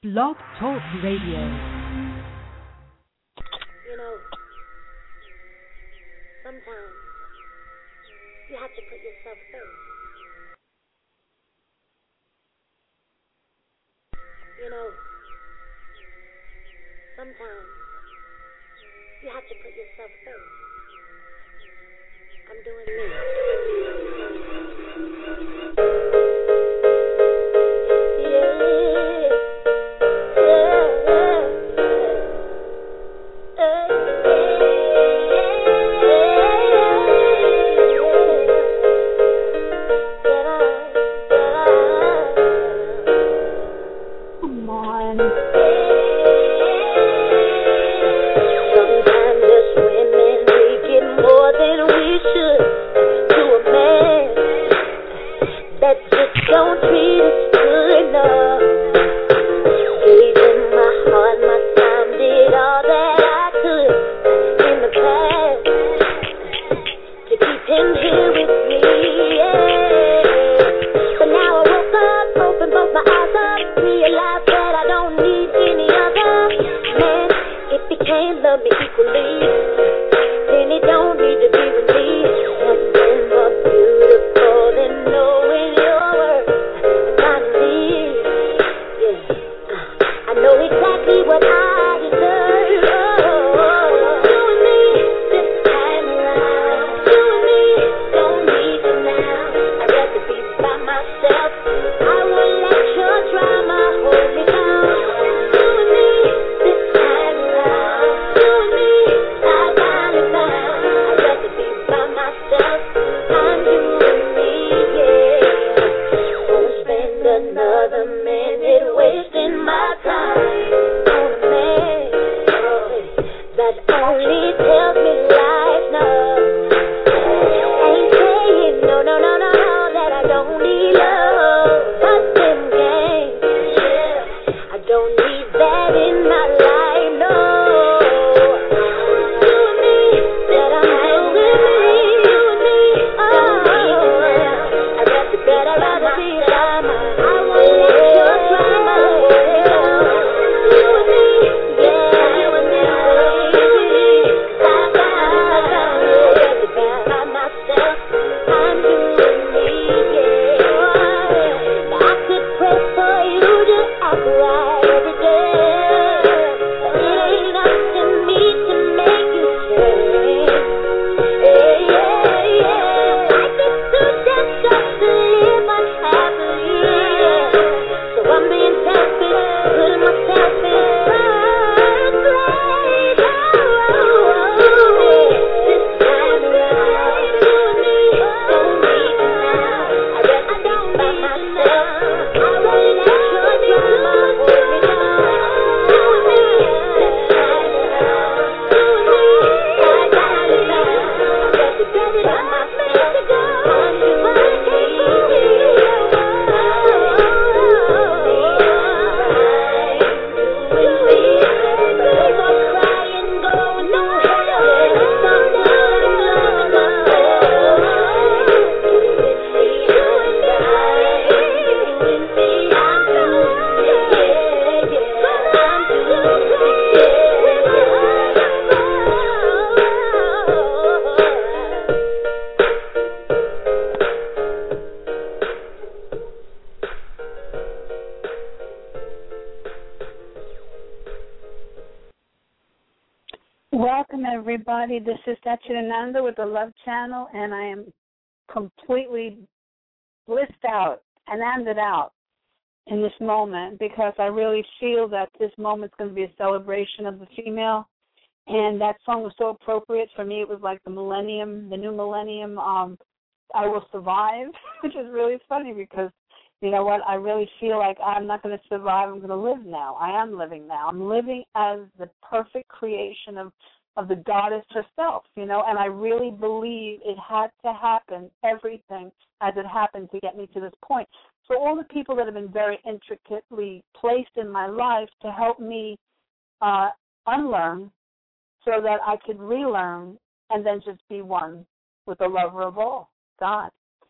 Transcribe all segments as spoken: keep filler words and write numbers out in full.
Blog Talk Radio. You know, sometimes you have to put yourself first. You know, sometimes you have to put yourself first. I'm doing me. This is Satchidananda with the Love Channel, and I am completely blissed out, enamored out in this moment because I really feel that this moment is going to be a celebration of the female, and that song was so appropriate for me. It was like the millennium, the new millennium, um, I Will Survive, which is really funny because, you know what, I really feel like I'm not going to survive, I'm going to live now. I am living now. I'm living as the perfect creation of of the goddess herself, you know, and I really believe it had to happen, everything as it happened to get me to this point. So all the people that have been very intricately placed in my life to help me uh, unlearn so that I could relearn and then just be one with the lover of all, God.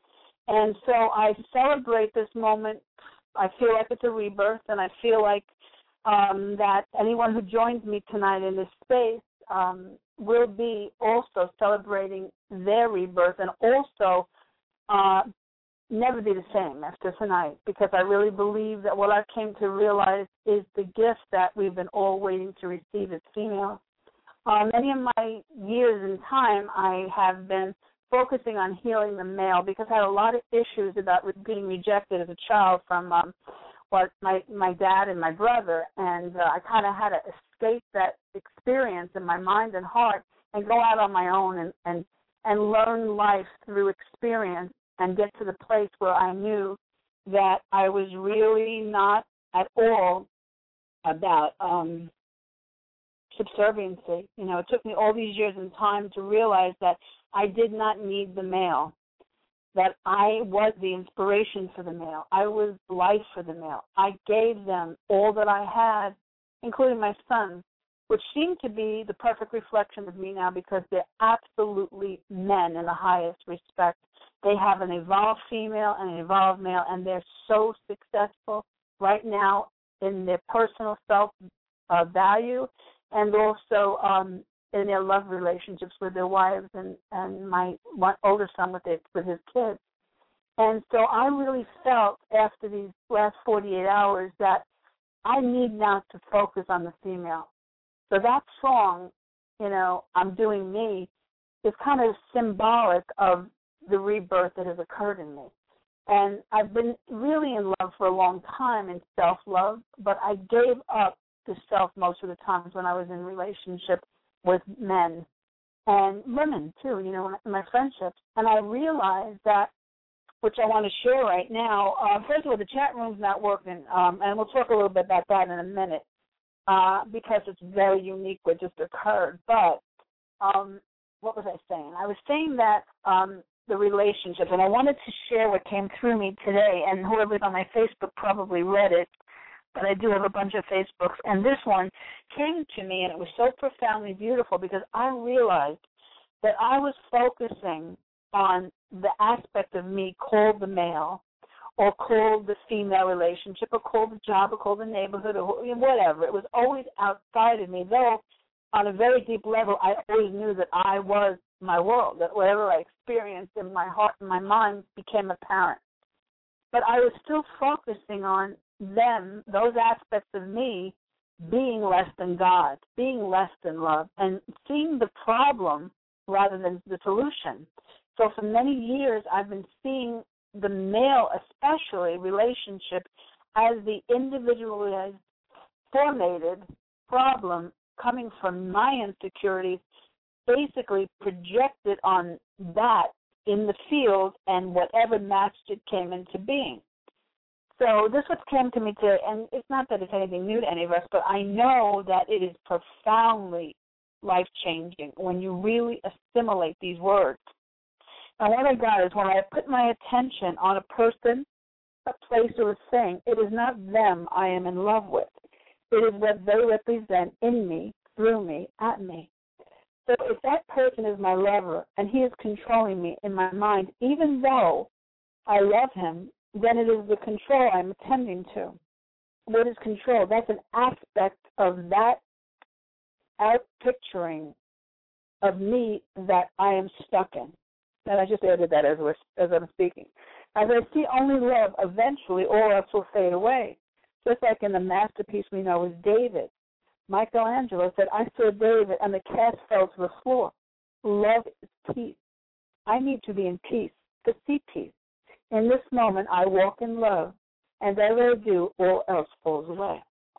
And so I celebrate this moment. I feel like it's a rebirth, and I feel like um, that anyone who joins me tonight in this space um, will be also celebrating their rebirth and also uh, never be the same after tonight, because I really believe that what I came to realize is the gift that we've been all waiting to receive as females. Uh, many of my years in time, I have been focusing on healing the male because I had a lot of issues about being rejected as a child from um, what my my dad and my brother, and uh, I kind of had to escape that experience in my mind and heart and go out on my own and, and, and learn life through experience and get to the place where I knew that I was really not at all about um, subserviency. You know, it took me all these years in time to realize that I did not need the male, that I was the inspiration for the male. I was life for the male. I gave them all that I had, including my sons, which seem to be the perfect reflection of me now because they're absolutely men in the highest respect. They have an evolved female and an evolved male, and they're so successful right now in their personal self-value uh, and also um, in their love relationships with their wives and, and my one older son with, it, with his kids. And so I really felt after these last forty-eight hours that I need now to focus on the female. So that song, you know, I'm Doing Me, is kind of symbolic of the rebirth that has occurred in me. And I've been really in love for a long time in self-love, but I gave up the self most of the times when I was in relationship with men and women too, you know, in my friendships. And I realized that, which I want to share right now, uh, first of all, the chat room's not working, um, and we'll talk a little bit about that in a minute uh, because it's very unique what just occurred. But um, what was I saying? I was saying that um, the relationship, and I wanted to share what came through me today, and whoever's on my Facebook probably read it, but I do have a bunch of Facebooks, and this one came to me, and it was so profoundly beautiful because I realized that I was focusing on the aspect of me called the male or called the female relationship or called the job or called the neighborhood or whatever. It was always outside of me, though on a very deep level I always knew that I was my world, that whatever I experienced in my heart and my mind became apparent. But I was still focusing on them, those aspects of me, being less than God, being less than love, and seeing the problem rather than the solution. So for many years, I've been seeing the male, especially, relationship as the individualized, formated problem coming from my insecurities, basically projected on that in the field and whatever matched it came into being. So this what came to me today, and it's not that it's anything new to any of us, but I know that it is profoundly life-changing when you really assimilate these words. And what I got is when I put my attention on a person, a place, or a thing, it is not them I am in love with. It is what they represent in me, through me, at me. So if that person is my lover and he is controlling me in my mind, even though I love him, then it is the control I'm attending to. What is control? That's an aspect of that out-picturing of me that I am stuck in. And I just added that as, we're, as I'm speaking. As I see only love, eventually all else will fade away. Just like in the masterpiece we know is David. Michelangelo said, I saw David and the cast fell to the floor. Love is peace. I need to be in peace, to see peace. In this moment, I walk in love, and as I do, all else falls away.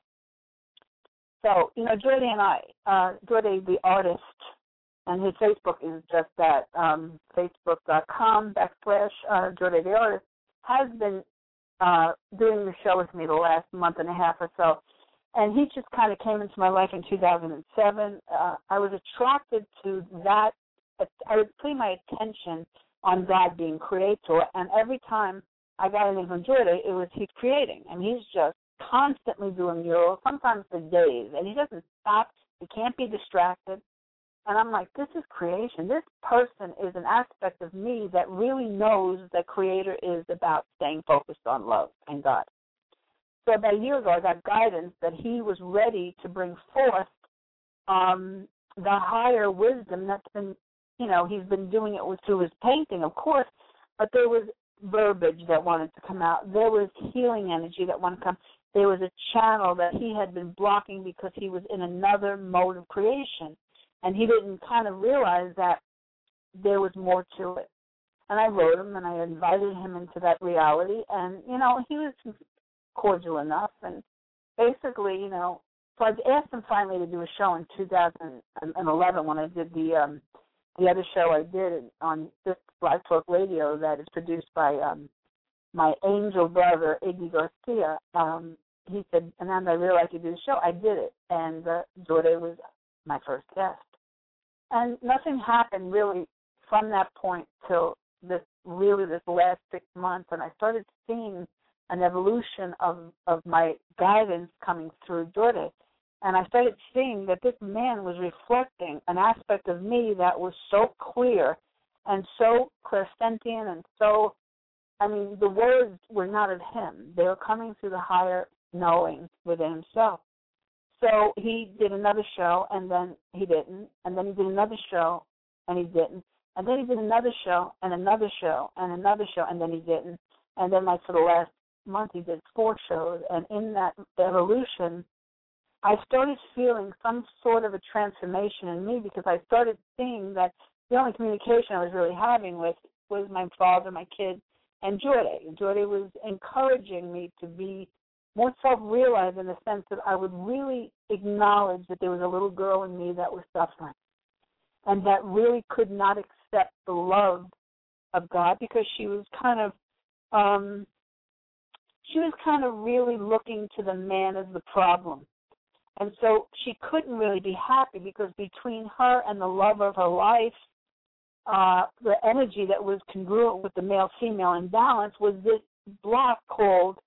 So, you know, Jordy and I, uh, Jordy the artist, and his Facebook is just that, um, facebook.com backslash uh, Jordy the artist, has been uh, doing the show with me the last month and a half or so. And he just kind of came into my life in two thousand seven. Uh, I was attracted to that. I was putting my attention on God being creator, and every time I got anything from Jordy, it was he's creating, and he's just constantly doing murals, sometimes for days, and he doesn't stop. He can't be distracted. And I'm like, this is creation. This person is an aspect of me that really knows that creator is about staying focused on love and God. So about a year ago, I got guidance that he was ready to bring forth um, the higher wisdom that's been, you know, he's been doing it with, through his painting, of course, but there was verbiage that wanted to come out. There was healing energy that wanted to come. There was a channel that he had been blocking because he was in another mode of creation, and he didn't kind of realize that there was more to it. And I wrote him, and I invited him into that reality, and, you know, he was cordial enough, and basically, you know, so I asked him finally to do a show in two thousand eleven when I did the um, the other show I did on this Black Talk Radio that is produced by um, my angel brother, Iggy Garcia. Um, he said, Ananda, I really like you to do the show. I did it, and uh, Jorge was my first guest. And nothing happened really from that point till this really this last six months, and I started seeing an evolution of, of my guidance coming through Jorge. And I started seeing that this man was reflecting an aspect of me that was so clear and so clairsentient and so, I mean, the words were not of him. They were coming through the higher knowing within himself. So he did another show, and then he didn't. And then he did another show, and he didn't. And then he did another show, and another show, and another show, and then he didn't. And then, like, for the last month, he did four shows. And in that evolution, I started feeling some sort of a transformation in me because I started seeing that the only communication I was really having with was my father, my kids, and Jorge. And Jorge was encouraging me to be more self-realized in the sense that I would really acknowledge that there was a little girl in me that was suffering and that really could not accept the love of God because she was kind of, um, she was kind of really looking to the man as the problem. And so she couldn't really be happy because between her and the love of her life, uh, the energy that was congruent with the male-female imbalance was this block called,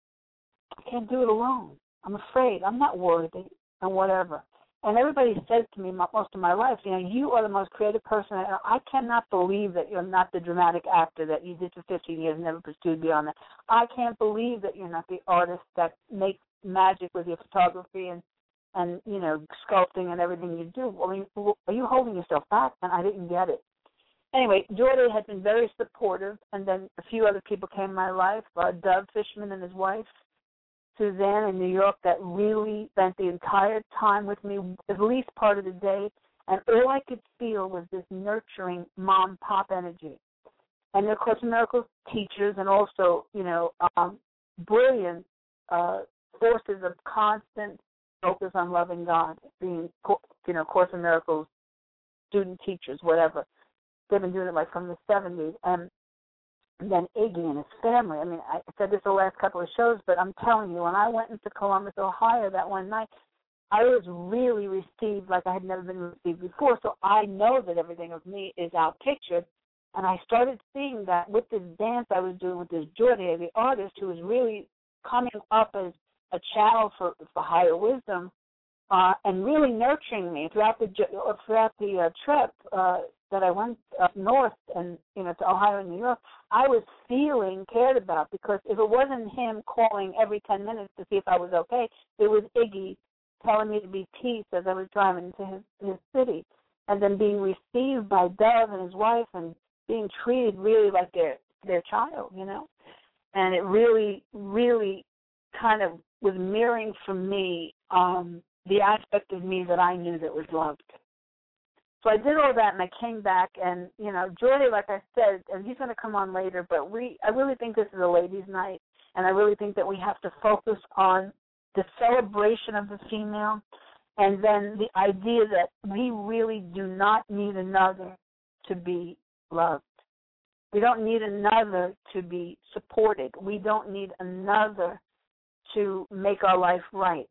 I can't do it alone. I'm afraid. I'm not worthy and whatever. And everybody says to me most of my life, you know, you are the most creative person. And I cannot believe that you're not the dramatic actor that you did for fifteen years and never pursued beyond that. I can't believe that you're not the artist that makes magic with your photography and, and you know, sculpting and everything you do. I mean, are you holding yourself back? And I didn't get it. Anyway, Jorge had been very supportive, and then a few other people came in my life, uh, Doug Fishman and his wife, Suzanne in New York, that really spent the entire time with me, at least part of the day, and all I could feel was this nurturing mom-pop energy. And of course, Miracles teachers and also, you know, um, brilliant uh, forces of constant focus on loving God, being, you know, Course in Miracles student teachers, whatever. They've been doing it like from the seventies. And And then Iggy and his family. I mean, I said this the last couple of shows, but I'm telling you, when I went into Columbus, Ohio that one night, I was really received like I had never been received before. So I know that everything of me is outpictured. And I started seeing that with this dance I was doing with this Jorge, the artist, who was really coming up as a channel for, for higher wisdom uh, and really nurturing me throughout the throughout the uh, trip. Uh, that I went up north and, you know, to Ohio and New York, I was feeling cared about because if it wasn't him calling every ten minutes to see if I was okay, it was Iggy telling me to be peace as I was driving to his, his city, and then being received by Dove and his wife and being treated really like their, their child, you know. And it really, really kind of was mirroring for me um, the aspect of me that I knew that was loved. So I did all that, and I came back, and, you know, Jorge, like I said, and he's going to come on later, but we, I really think this is a ladies' night, and I really think that we have to focus on the celebration of the female, and then the idea that we really do not need another to be loved. We don't need another to be supported. We don't need another to make our life right.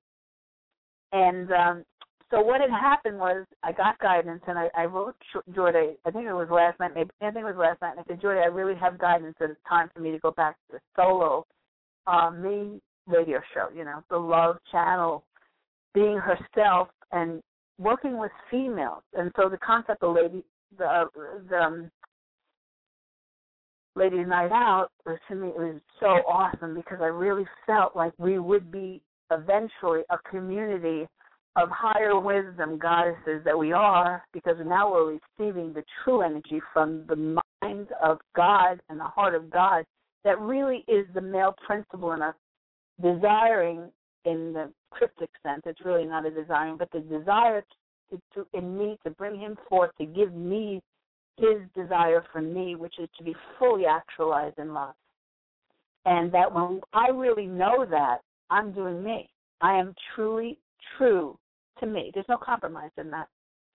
And um, so what had happened was I got guidance, and I, I wrote Jorge, I think it was last night, maybe I think it was last night, and I said, Jorge, I really have guidance that it's time for me to go back to the solo uh, me radio show, you know, the Love Channel, being herself and working with females. And so the concept of lady, the, the um, Ladies Night Out, was, to me, it was so awesome because I really felt like we would be eventually a community of higher wisdom goddesses that we are, because now we're receiving the true energy from the mind of God and the heart of God that really is the male principle in us, desiring in the cryptic sense. It's really not a desiring, but the desire to, to, in me to bring him forth, to give me his desire for me, which is to be fully actualized in love. And that when I really know that, I'm doing me. I am truly true to me. There's no compromise in that.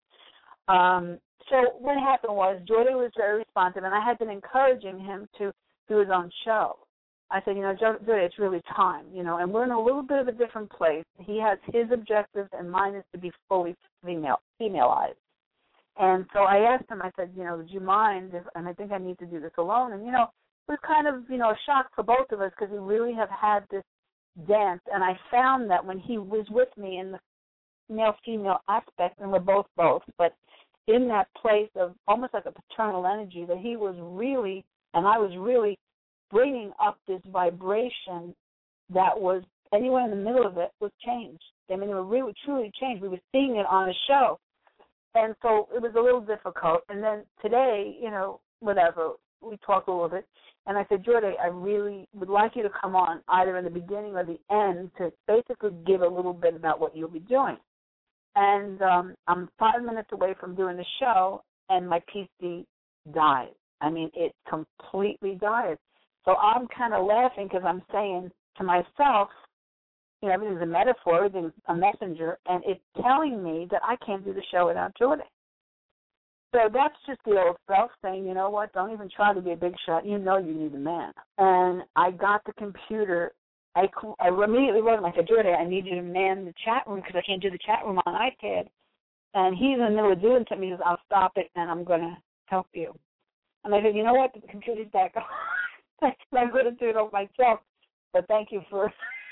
Um, so what happened was Jordan was very responsive, and I had been encouraging him to do his own show. I said, you know, Jordan, it's really time, you know, and we're in a little bit of a different place. He has his objectives, and mine is to be fully female, femaleized. And so I asked him, I said, you know, would you mind if, and I think I need to do this alone. And, you know, it was kind of, you know, a shock for both of us because we really have had this dance. And I found that when he was with me in the male-female aspect, and we're both both, but in that place of almost like a paternal energy, that he was really, and I was really bringing up this vibration that was, anywhere in the middle of it was changed. I mean, it was really, truly changed. We were seeing it on a show. And so it was a little difficult. And then today, you know, whatever, we talked a little bit. And I said, Jordan, I really would like you to come on either in the beginning or the end to basically give a little bit about what you'll be doing. And um, I'm five minutes away from doing the show, and my P C died. I mean, it completely died. So I'm kind of laughing because I'm saying to myself, you know, everything's a metaphor, everything's a messenger, and it's telling me that I can't do the show without Jordan. So that's just the old self saying, you know what, don't even try to be a big shot. You know you need a man. And I got the computer. I, I immediately wrote him. I said, Jordan, I need you to man the chat room because I can't do the chat room on iPad. And he's in the middle of doing something. He says, I'll stop it, and I'm going to help you. And I said, you know what, the computer's back on. I'm going to do it all myself. But thank you for...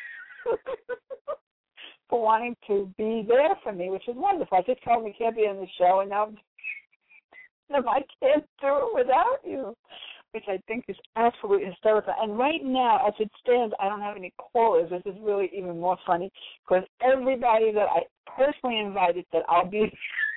for wanting to be there for me, which is wonderful. I just told him he can't be on the show, and now I can't do it without you, which I think is absolutely hysterical. And right now, as it stands, I don't have any callers. This is really even more funny because everybody that I personally invited said I'll be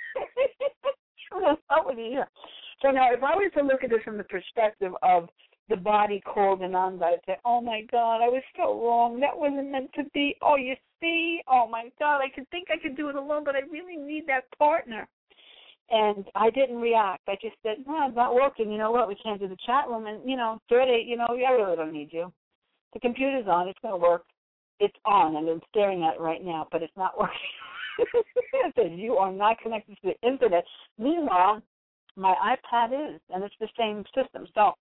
there's nobody here. So now, if I were to look at this from the perspective of the body called Ananda, I'd say, oh, my God, I was so wrong. That wasn't meant to be. Oh, you see? Oh, my God, I could think I could do it alone, but I really need that partner. And I didn't react. I just said, no, it's not working. You know what? We can't do the chat room. And, you know, Jordan, you know, I really don't need you. The computer's on. It's going to work. It's on, and I'm staring at it right now, but it's not working. It says you are not connected to the Internet. Meanwhile, my iPad is, and it's the same system. So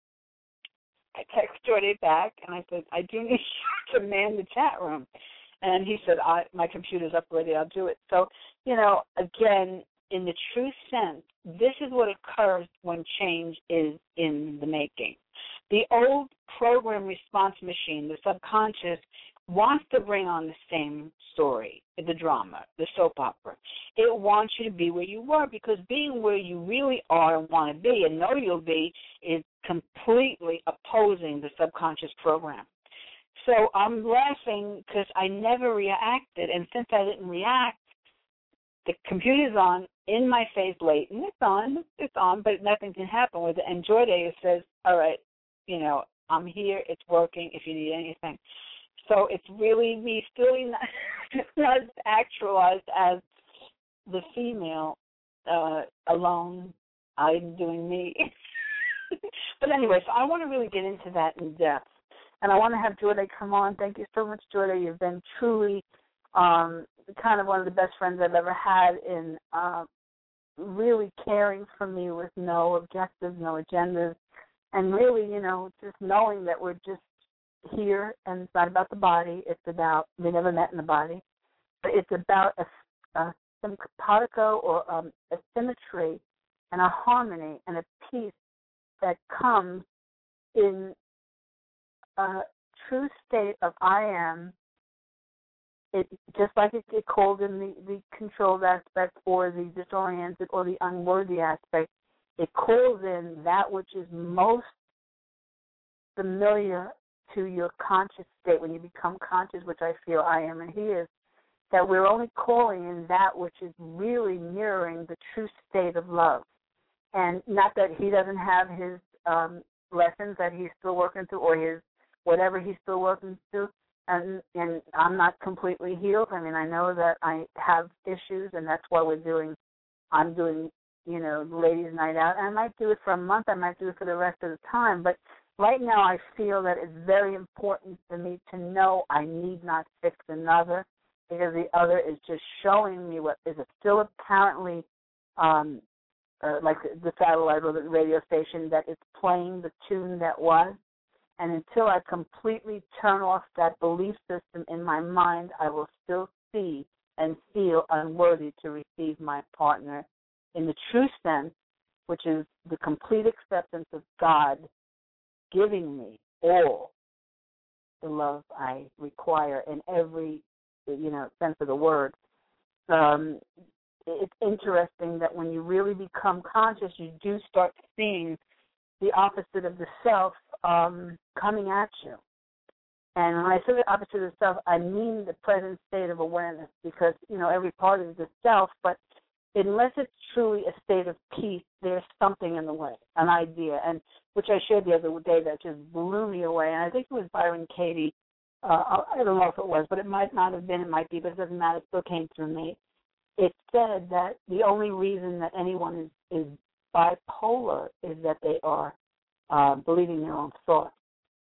I text Jordan back, and I said, I do need you to man the chat room. And he said, I, my computer's up ready, I'll do it. So, you know, again, in the true sense, this is what occurs when change is in the making. The old program response machine, the subconscious, wants to bring on the same story, the drama, the soap opera. It wants you to be where you were because being where you really are and want to be and know you'll be is completely opposing the subconscious program. So I'm laughing because I never reacted, and since I didn't react, the computer's on in my face late, and it's on, it's on, but nothing can happen with it. And Jordan says, all right, you know, I'm here, it's working if you need anything. So it's really me still not, not actualized as the female uh, alone. I'm doing me. But anyway, so I want to really get into that in depth. And I want to have Jordan come on. Thank you so much, Jordan. You've been truly um, kind of one of the best friends I've ever had in uh, really caring for me with no objectives, no agendas, and really, you know, just knowing that we're just here, and it's not about the body. It's about, we never met in the body, but it's about a, a simpatico or um, a symmetry and a harmony and a peace that comes in a true state of I am. It just like it, it called in the, the controlled aspect or the disoriented or the unworthy aspect, it calls in that which is most familiar to your conscious state, when you become conscious, which I feel I am and he is, that we're only calling in that which is really mirroring the true state of love. And not that he doesn't have his um, lessons that he's still working through, or his whatever he's still working through, and, and I'm not completely healed. I mean, I know that I have issues, and that's why we're doing, I'm doing, you know, Ladies' Night Out. And I might do it for a month, I might do it for the rest of the time, but right now I feel that it's very important for me to know I need not fix another, because the other is just showing me what is still apparently um, uh, like the satellite or the radio station, that it's playing the tune that was. And until I completely turn off that belief system in my mind, I will still see and feel unworthy to receive my partner in the true sense, which is the complete acceptance of God giving me all the love I require in every, you know, sense of the word. Um, it's interesting that when you really become conscious, you do start seeing the opposite of the self um, coming at you. And when I say the opposite of the self, I mean the present state of awareness, because, you know, every part is the self, but unless it's truly a state of peace, there's something in the way, an idea, and which I shared the other day that just blew me away. And I think it was Byron Katie. Uh, I don't know if it was, but it might not have been. It might be, but it doesn't matter. It still came through me. It said that the only reason that anyone is, is bipolar is that they are uh, believing their own thoughts,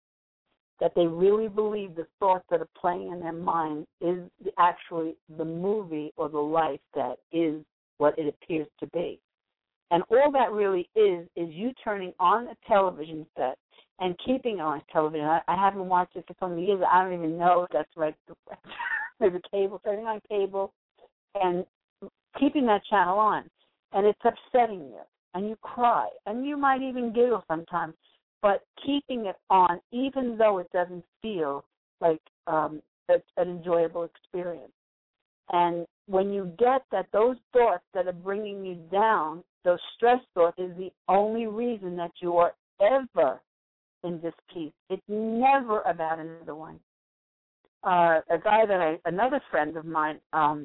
that they really believe the thoughts that are playing in their mind is actually the movie or the life that is what it appears to be. And all that really is is you turning on a television set and keeping it on television. I, I haven't watched it for so many years, I don't even know if that's right. There's a cable, turning on cable, and keeping that channel on. And it's upsetting you, and you cry, and you might even giggle sometimes, but keeping it on, even though it doesn't feel like um, it's an enjoyable experience. And when you get that those thoughts that are bringing you down, those stress thoughts, is the only reason that you are ever in this peace. It's never about another one. Uh, a guy that I, another friend of mine, um,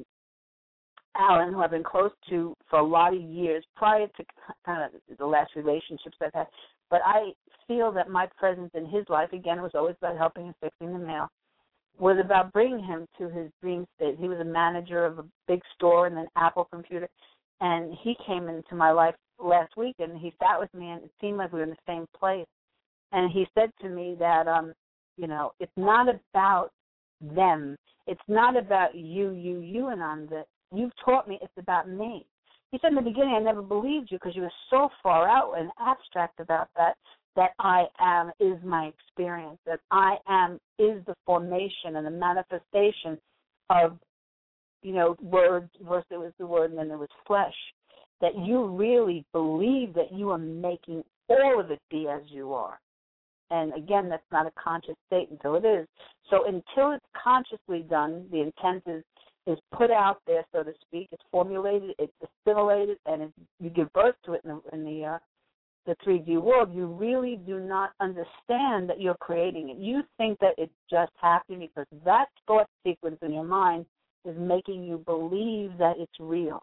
Alan, who I've been close to for a lot of years, prior to kind of the last relationships I've had, but I feel that my presence in his life, again, was always about helping and fixing the mail, was about bringing him to his dream state. He was a manager of a big store and an Apple computer, and he came into my life last week, and he sat with me, and it seemed like we were in the same place. And he said to me that, um, you know, it's not about them. It's not about you, you, you, and I'm the, you've taught me it's about me. He said in the beginning, I never believed you because you were so far out and abstract about that, that I am is my experience, that I am is the formation and the manifestation of, you know, words. First there was the word and then there was flesh, that you really believe that you are making all of it be as you are. And again, that's not a conscious state until it is. So until it's consciously done, the intent is is put out there, so to speak. It's formulated, it's assimilated, and it, you give birth to it in the, in the, uh, the three D world. You really do not understand that you're creating it. You think that it's just happening because that thought sequence in your mind is making you believe that it's real.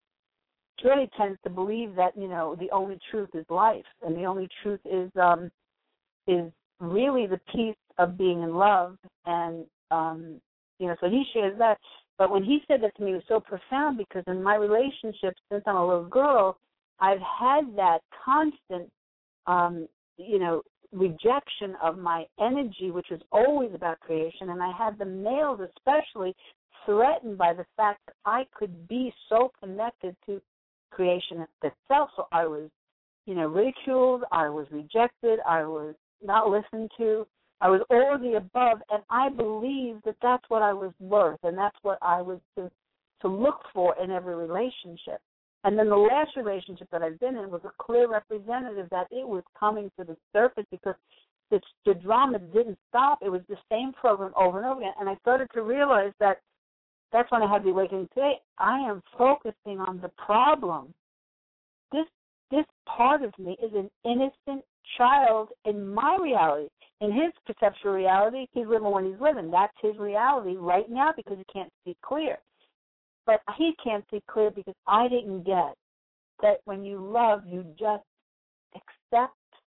It really tends to believe that, you know, the only truth is life, and the only truth is um, is really the peace of being in love. And, um, you know, so he shares that. But when he said that to me, it was so profound because in my relationship, since I'm a little girl, I've had that constant, um, you know, rejection of my energy, which was always about creation. And I had the males especially threatened by the fact that I could be so connected to creation itself. So I was, you know, ridiculed, I was rejected, I was not listened to. I was all of the above, and I believed that that's what I was worth, and that's what I was to, to look for in every relationship. And then the last relationship that I've been in was a clear representative that it was coming to the surface because the, the drama didn't stop. It was the same program over and over again, and I started to realize that that's when I had the awakening today. I am focusing on the problem. This this part of me is an innocent child in my reality. In his perceptual reality, he's living when he's living. That's his reality right now because he can't see clear. But he can't see clear because I didn't get that when you love, you just accept,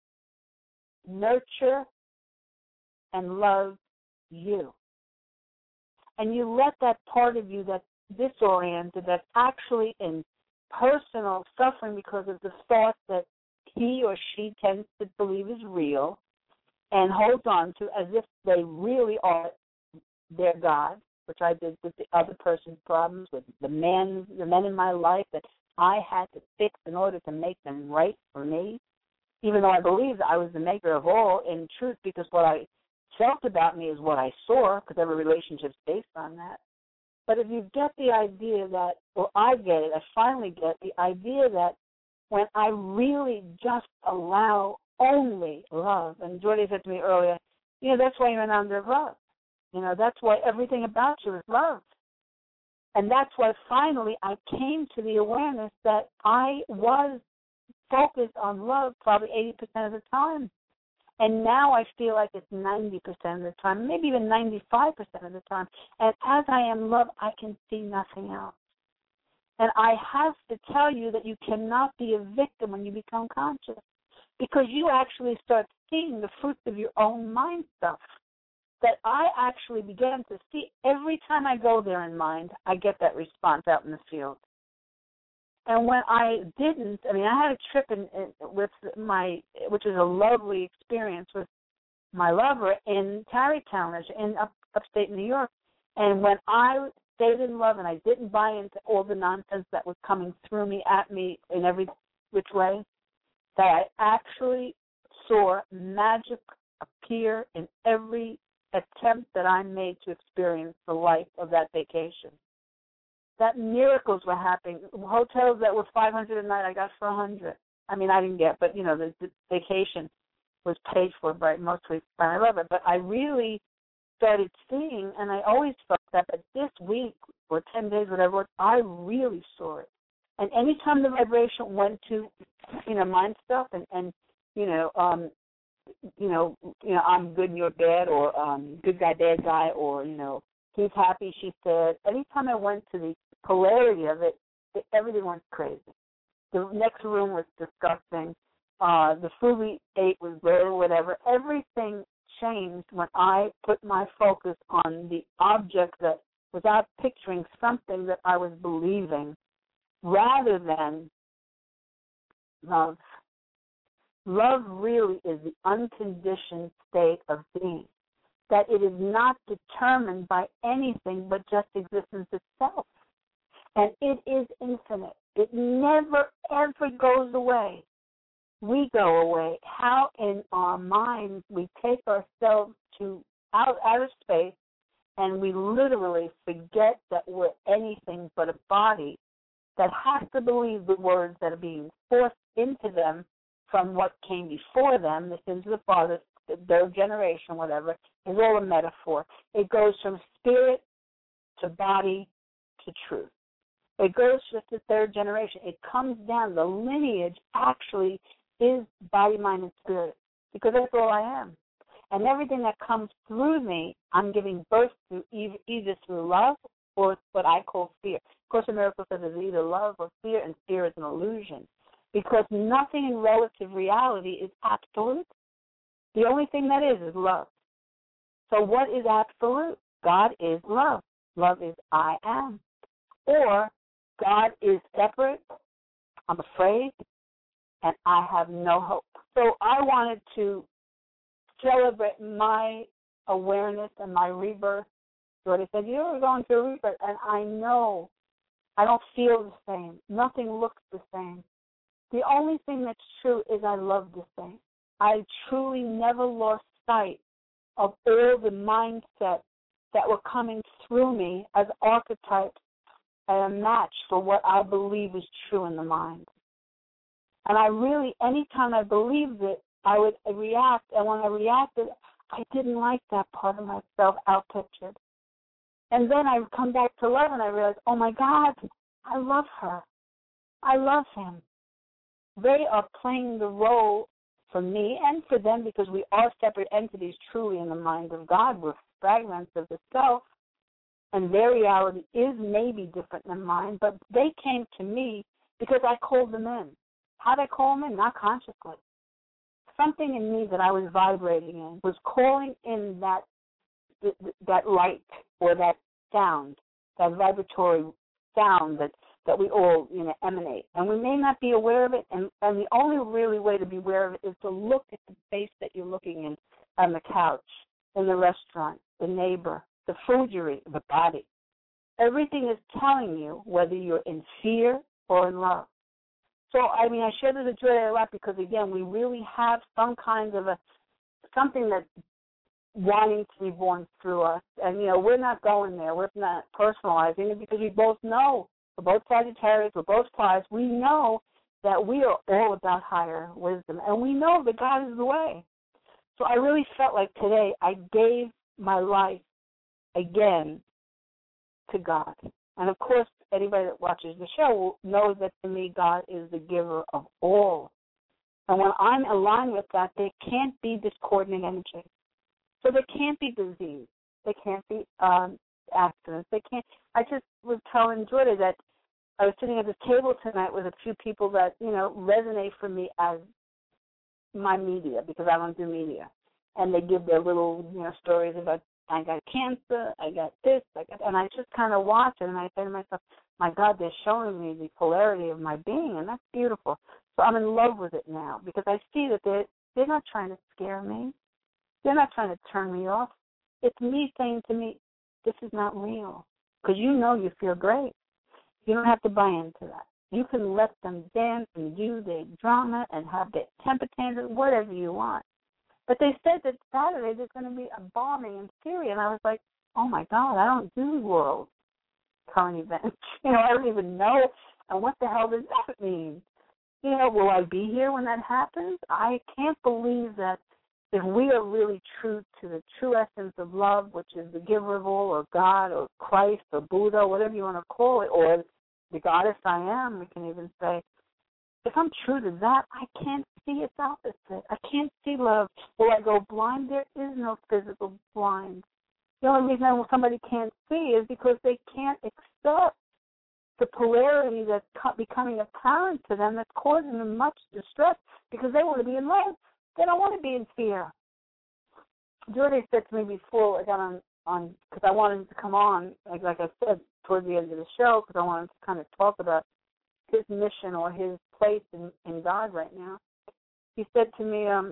nurture, and love you. And you let that part of you that's disoriented, that's actually in personal suffering because of the thoughts that he or she tends to believe is real and holds on to as if they really are their God, which I did with the other person's problems, with the men, the men in my life that I had to fix in order to make them right for me, even though I believed I was the maker of all in truth because what I felt about me is what I saw because every relationship's based on that. But if you get the idea that, or I get it, I finally get the idea that when I really just allow only love, and Jordy said to me earlier, you know, that's why you're an under of love. You know, that's why everything about you is love. And that's why finally I came to the awareness that I was focused on love probably eighty percent of the time. And now I feel like it's ninety percent of the time, maybe even ninety-five percent of the time. And as I am love, I can see nothing else. And I have to tell you that you cannot be a victim when you become conscious because you actually start seeing the fruits of your own mind stuff that I actually began to see. Every time I go there in mind, I get that response out in the field. And when I didn't, I mean, I had a trip in, in, with my, which is a lovely experience with my lover in Tarrytown, in up, upstate New York. And when I stayed in love and I didn't buy into all the nonsense that was coming through me, at me, in every which way, that I actually saw magic appear in every attempt that I made to experience the life of that vacation. That miracles were happening. Hotels that were five hundred dollars a night, I got for one hundred dollars. I mean, I didn't get, but, you know, the, the vacation was paid for by mostly by my lover. But I really started seeing, and I always felt that, but this week or ten days, whatever it was, I really saw it. And anytime the vibration went to, you know, mind stuff and, and you know, um, you know, you know, I'm good and you're bad, or um, good guy, bad guy, or, you know, he's happy, she's sad. Anytime I went to the polarity of it, it everything went crazy. The next room was disgusting. Uh, the food we ate was rare or whatever. Everything changed when I put my focus on the object that, without picturing something that I was believing, rather than love. Love really is the unconditioned state of being, that it is not determined by anything but just existence itself. And it is infinite. It never, ever goes away. We go away. How in our minds we take ourselves to out, outer space and we literally forget that we're anything but a body that has to believe the words that are being forced into them from what came before them, the sins of the fathers, their generation, whatever, is all a metaphor. It goes from spirit to body to truth. It goes just to third generation. It comes down. The lineage actually is body, mind, and spirit, because that's all I am. And everything that comes through me, I'm giving birth to either, either through love or what I call fear. Of course, in Miracle says it's either love or fear, and fear is an illusion, because nothing in relative reality is absolute. The only thing that is is love. So what is absolute? God is love. Love is I am. Or God is separate, I'm afraid, and I have no hope. So I wanted to celebrate my awareness and my rebirth. Jordy said, you're going through a rebirth, and I know I don't feel the same. Nothing looks the same. The only thing that's true is I love the same. I truly never lost sight of all the mindsets that were coming through me as archetypes and a match for what I believe is true in the mind. And I really, anytime I believed it, I would react. And when I reacted, I didn't like that part of myself outpictured. And then I would come back to love and I realized, oh my God, I love her. I love him. They are playing the role for me and for them, because we are separate entities truly in the mind of God. We're fragments of the self, and their reality is maybe different than mine, but they came to me because I called them in. How did I call them in? Not consciously. Something in me that I was vibrating in was calling in that that light or that sound, that vibratory sound that, that we all, you know, emanate. And we may not be aware of it, and, and the only really way to be aware of it is to look at the face that you're looking in on the couch, in the restaurant, the neighbor, the food you eat, the body. Everything is telling you whether you're in fear or in love. So, I mean, I share this with Joy a lot because, again, we really have some kind of a, something that's wanting to be born through us. And, you know, we're not going there. We're not personalizing it because we both know, we're both Sagittarius, we're both Taurus. We know that we are all about higher wisdom, and we know that God is the way. So I really felt like today I gave my life again to God. And, of course, anybody that watches the show knows that, to me, God is the giver of all. And when I'm aligned with that, there can't be discordant energy. So there can't be disease. There can't be um, accidents. They can't. I just was telling Jordan that I was sitting at this table tonight with a few people that, you know, resonate for me as my media, because I don't do media. And they give their little, you know, stories about, I got cancer, I got this, I got, and I just kind of watch it, and I say to myself, my God, they're showing me the polarity of my being, and that's beautiful. So I'm in love with it now, because I see that they're, they're not trying to scare me. They're not trying to turn me off. It's me saying to me, this is not real, because you know you feel great. You don't have to buy into that. You can let them dance and do their drama and have their temper tantrums, whatever you want. But they said that Saturday there's going to be a bombing in Syria, and I was like, oh, my God, I don't do world current events. You know, I don't even know, and what the hell does that mean? You know, will I be here when that happens? I can't believe that if we are really true to the true essence of love, which is the giver of all, or God, or Christ, or Buddha, whatever you want to call it, or the goddess I am, we can even say, if I'm true to that, I can't see its opposite. I can't see love. Will I go blind? There is no physical blind. The only reason somebody can't see is because they can't accept the polarity that's becoming apparent to them that's causing them much distress because they want to be in love. They don't want to be in fear. Jordy said to me before I got on, on because I wanted him to come on, like, like I said, towards the end of the show, because I wanted to kind of talk about his mission or his place in, in God right now. He said to me, um,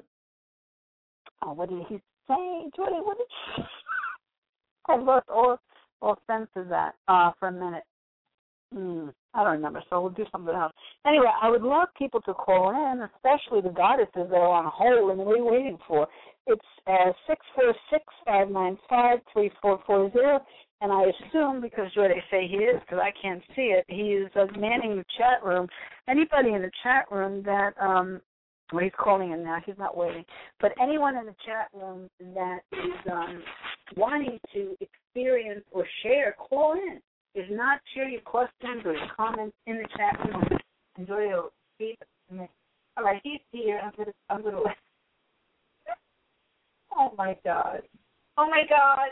oh, what did he say? Jordy, what did you I lost all, all sense of that uh, for a minute. Mm, I don't remember, so we'll do something else. Anyway, I would love people to call in, especially the goddesses that are on hold and we're waiting for. It's uh, six four six, five nine five, three four four zero, and I assume, because where they say he is, because I can't see it, he is uh, manning the chat room. Anybody in the chat room that, um, well, he's calling in now, he's not waiting, but anyone in the chat room that is um, wanting to experience or share, call in. If not, share your questions or your comments in the chat room. Enjoy your speak. All right, he's here. I'm gonna. I'm gonna. Oh my God. Oh my God.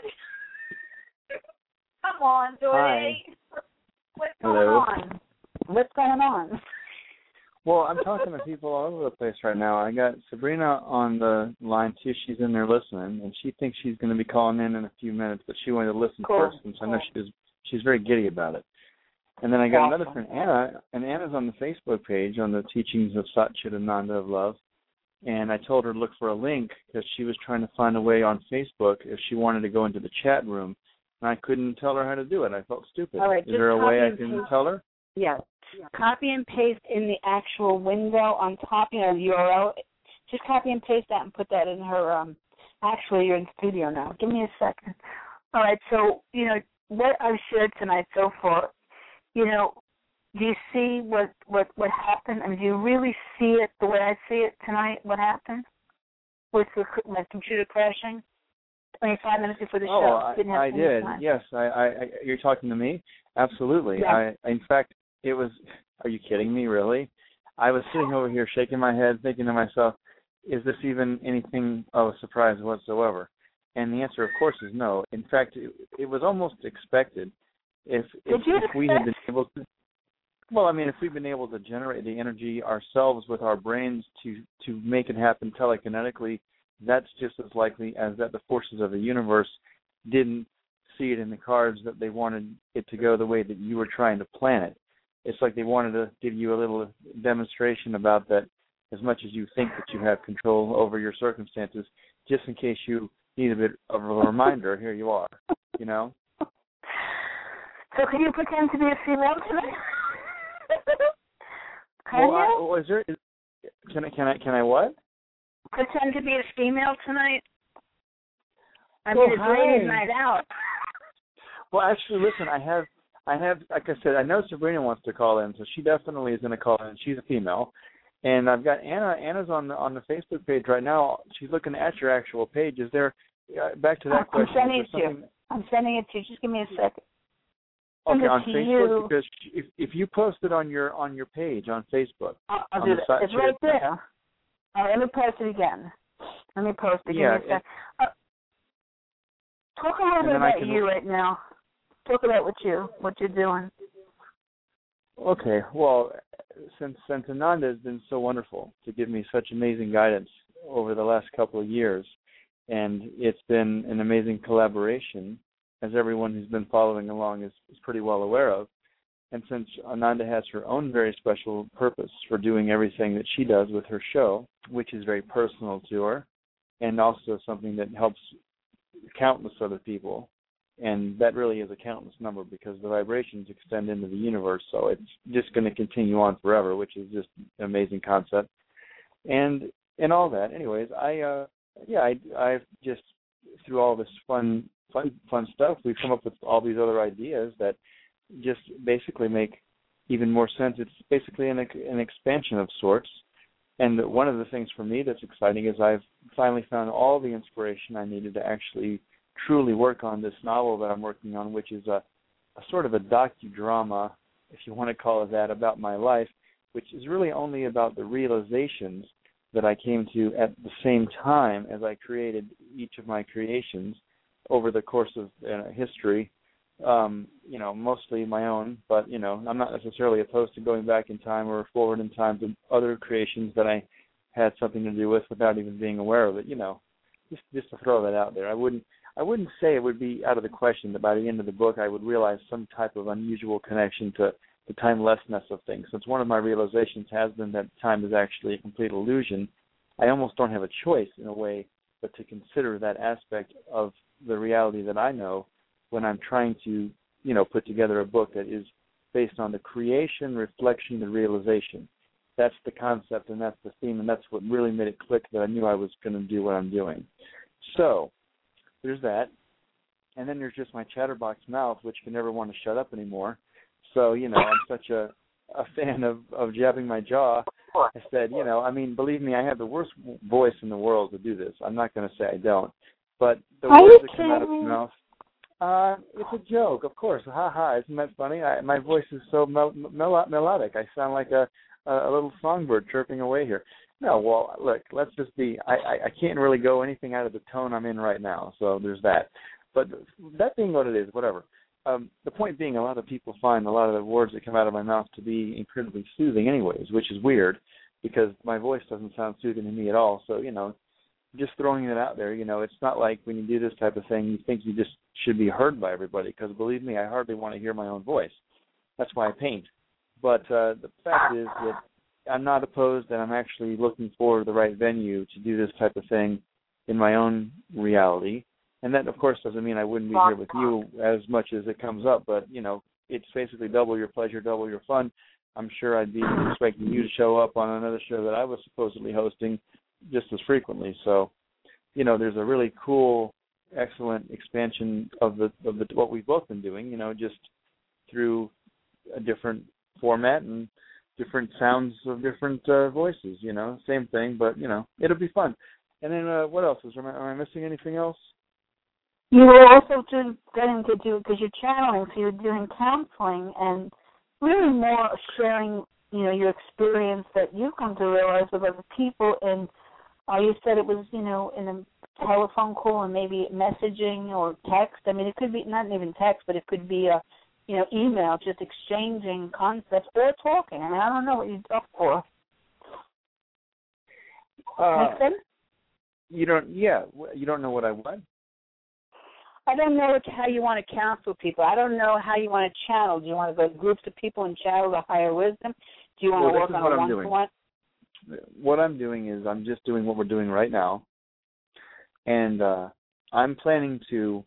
Come on, Joy. What's going Hello. on? What's going on? Well, I'm talking to people all over the place right now. I got Sabrina on the line too. She's in there listening, and she thinks she's going to be calling in in a few minutes, but she wanted to listen Cool. first, since I know she was. She's very giddy about it. And then I got another friend, Anna, and Anna's on the Facebook page on the Teachings of Satchidananda of Love. And I told her to look for a link because she was trying to find a way on Facebook if she wanted to go into the chat room. And I couldn't tell her how to do it. I felt stupid. All right, Is there a way I can paste. tell her? Yes. Yeah. Copy and paste in the actual window on top, you know, the U R L. Just copy and paste that and put that in her, um, actually, you're in studio now. Give me a second. All right, so, you know, what I've shared tonight so far, you know, do you see what, what, what happened? I mean, do you really see it the way I see it tonight, what happened with the, my computer crashing? twenty-five minutes before the oh, show. I, Didn't have I did. time. Yes, I, I, I. You're talking to me? Absolutely. Yeah. I, in fact, it was, are you kidding me, really? I was sitting over here shaking my head, thinking to myself, is this even anything of a surprise whatsoever? And the answer, of course, is no. In fact, it, it was almost expected. If if, if we had been able to, well, I mean, if we've been able to generate the energy ourselves with our brains to to make it happen telekinetically, that's just as likely as that the forces of the universe didn't see it in the cards that they wanted it to go the way that you were trying to plan it. It's like they wanted to give you a little demonstration about that. As much as you think that you have control over your circumstances, just in case you need a bit of a reminder, here you are, you know? So can you pretend to be a female tonight? Can well, you? I, well, is there, is, can I, can I, can I what? Pretend to be a female tonight? I oh, mean, it's hi. ladies' night out. Well, actually, listen, I have, I have, like I said, I know Sabrina wants to call in, so she definitely is going to call in. She's a female. And I've got Anna. Anna's on the on the Facebook page right now. She's looking at your actual page. Is there uh, back to that I'm question? sending it to something... you. I'm sending it to you. Just give me a second. Okay, on Facebook you. because if if you post it on your on your page on Facebook, I'll, I'll do that. It's right there. All right, let me post it again. Let me post it. Yeah. Give me a second. Uh, talk a little bit about can... you right now. Talk about what you what you're doing. Okay. Well, since since Ananda has been so wonderful to give me such amazing guidance over the last couple of years, and it's been an amazing collaboration, as everyone who's been following along is, is pretty well aware of. And since Ananda has her own very special purpose for doing everything that she does with her show, which is very personal to her, and also something that helps countless other people, and that really is a countless number because the vibrations extend into the universe, so it's just going to continue on forever, which is just an amazing concept. And and all that. Anyways, I uh, yeah, I I've just through all this fun fun fun stuff, we've come up with all these other ideas that just basically make even more sense. It's basically an an expansion of sorts. And one of the things for me that's exciting is I've finally found all the inspiration I needed to actually truly work on this novel that I'm working on, which is a, a sort of a docudrama, if you want to call it that, about my life, which is really only about the realizations that I came to at the same time as I created each of my creations over the course of uh, history, um, you know, mostly my own, but, you know, I'm not necessarily opposed to going back in time or forward in time to other creations that I had something to do with without even being aware of it, you know, just just to throw that out there. I wouldn't I wouldn't say it would be out of the question that by the end of the book I would realize some type of unusual connection to the timelessness of things. Since one of my realizations has been that time is actually a complete illusion, I almost don't have a choice in a way but to consider that aspect of the reality that I know when I'm trying to, you know, put together a book that is based on the creation, reflection, and realization. That's the concept and that's the theme, and that's what really made it click that I knew I was going to do what I'm doing. So there's that. And then there's just my chatterbox mouth, which can never want to shut up anymore. So, you know, I'm such a, a fan of, of jabbing my jaw. I said, you know, I mean, believe me, I have the worst voice in the world to do this. I'm not going to say I don't. But the Are words you that come out of my kidding? mouth, uh, it's a joke, of course. Ha ha, isn't that funny? I, my voice is so mel- mel- melodic. I sound like a, a little songbird chirping away here. No, well, look, let's just be, I, I, I can't really go anything out of the tone I'm in right now, so there's that. But that being what it is, whatever. Um, the point being, a lot of people find a lot of the words that come out of my mouth to be incredibly soothing anyways, which is weird because my voice doesn't sound soothing to me at all. So, you know, just throwing it out there, you know, it's not like when you do this type of thing, you think you just should be heard by everybody because, believe me, I hardly want to hear my own voice. That's why I paint. But uh, the fact is that I'm not opposed and I'm actually looking for the right venue to do this type of thing in my own reality. And that, of course, doesn't mean I wouldn't be here with you as much as it comes up, but, you know, it's basically double your pleasure, double your fun. I'm sure I'd be expecting you to show up on another show that I was supposedly hosting just as frequently. So, you know, there's a really cool, excellent expansion of the of the what we've both been doing, you know, just through a different format and different sounds of different uh, voices, you know, same thing, but, you know, it'll be fun. And then uh, what else? Is, am, I, am I missing anything else? You were also just getting to do, because you're channeling, so you're doing counseling and really more sharing, you know, your experience that you've come to realize with other people in Oh, you said it was, you know, in a telephone call and maybe messaging or text. I mean, it could be not even text, but it could be a, you know, email, just exchanging concepts or talking. I mean, I don't know what you talk for. Uh, Make sense? You don't, yeah, you don't know what I want? I don't know how you want to counsel people. I don't know how you want to channel. Do you want to go to groups of people and channel the higher wisdom? Do you want well, to work on a one-to-one? What I'm doing is I'm just doing what we're doing right now, and uh, I'm planning to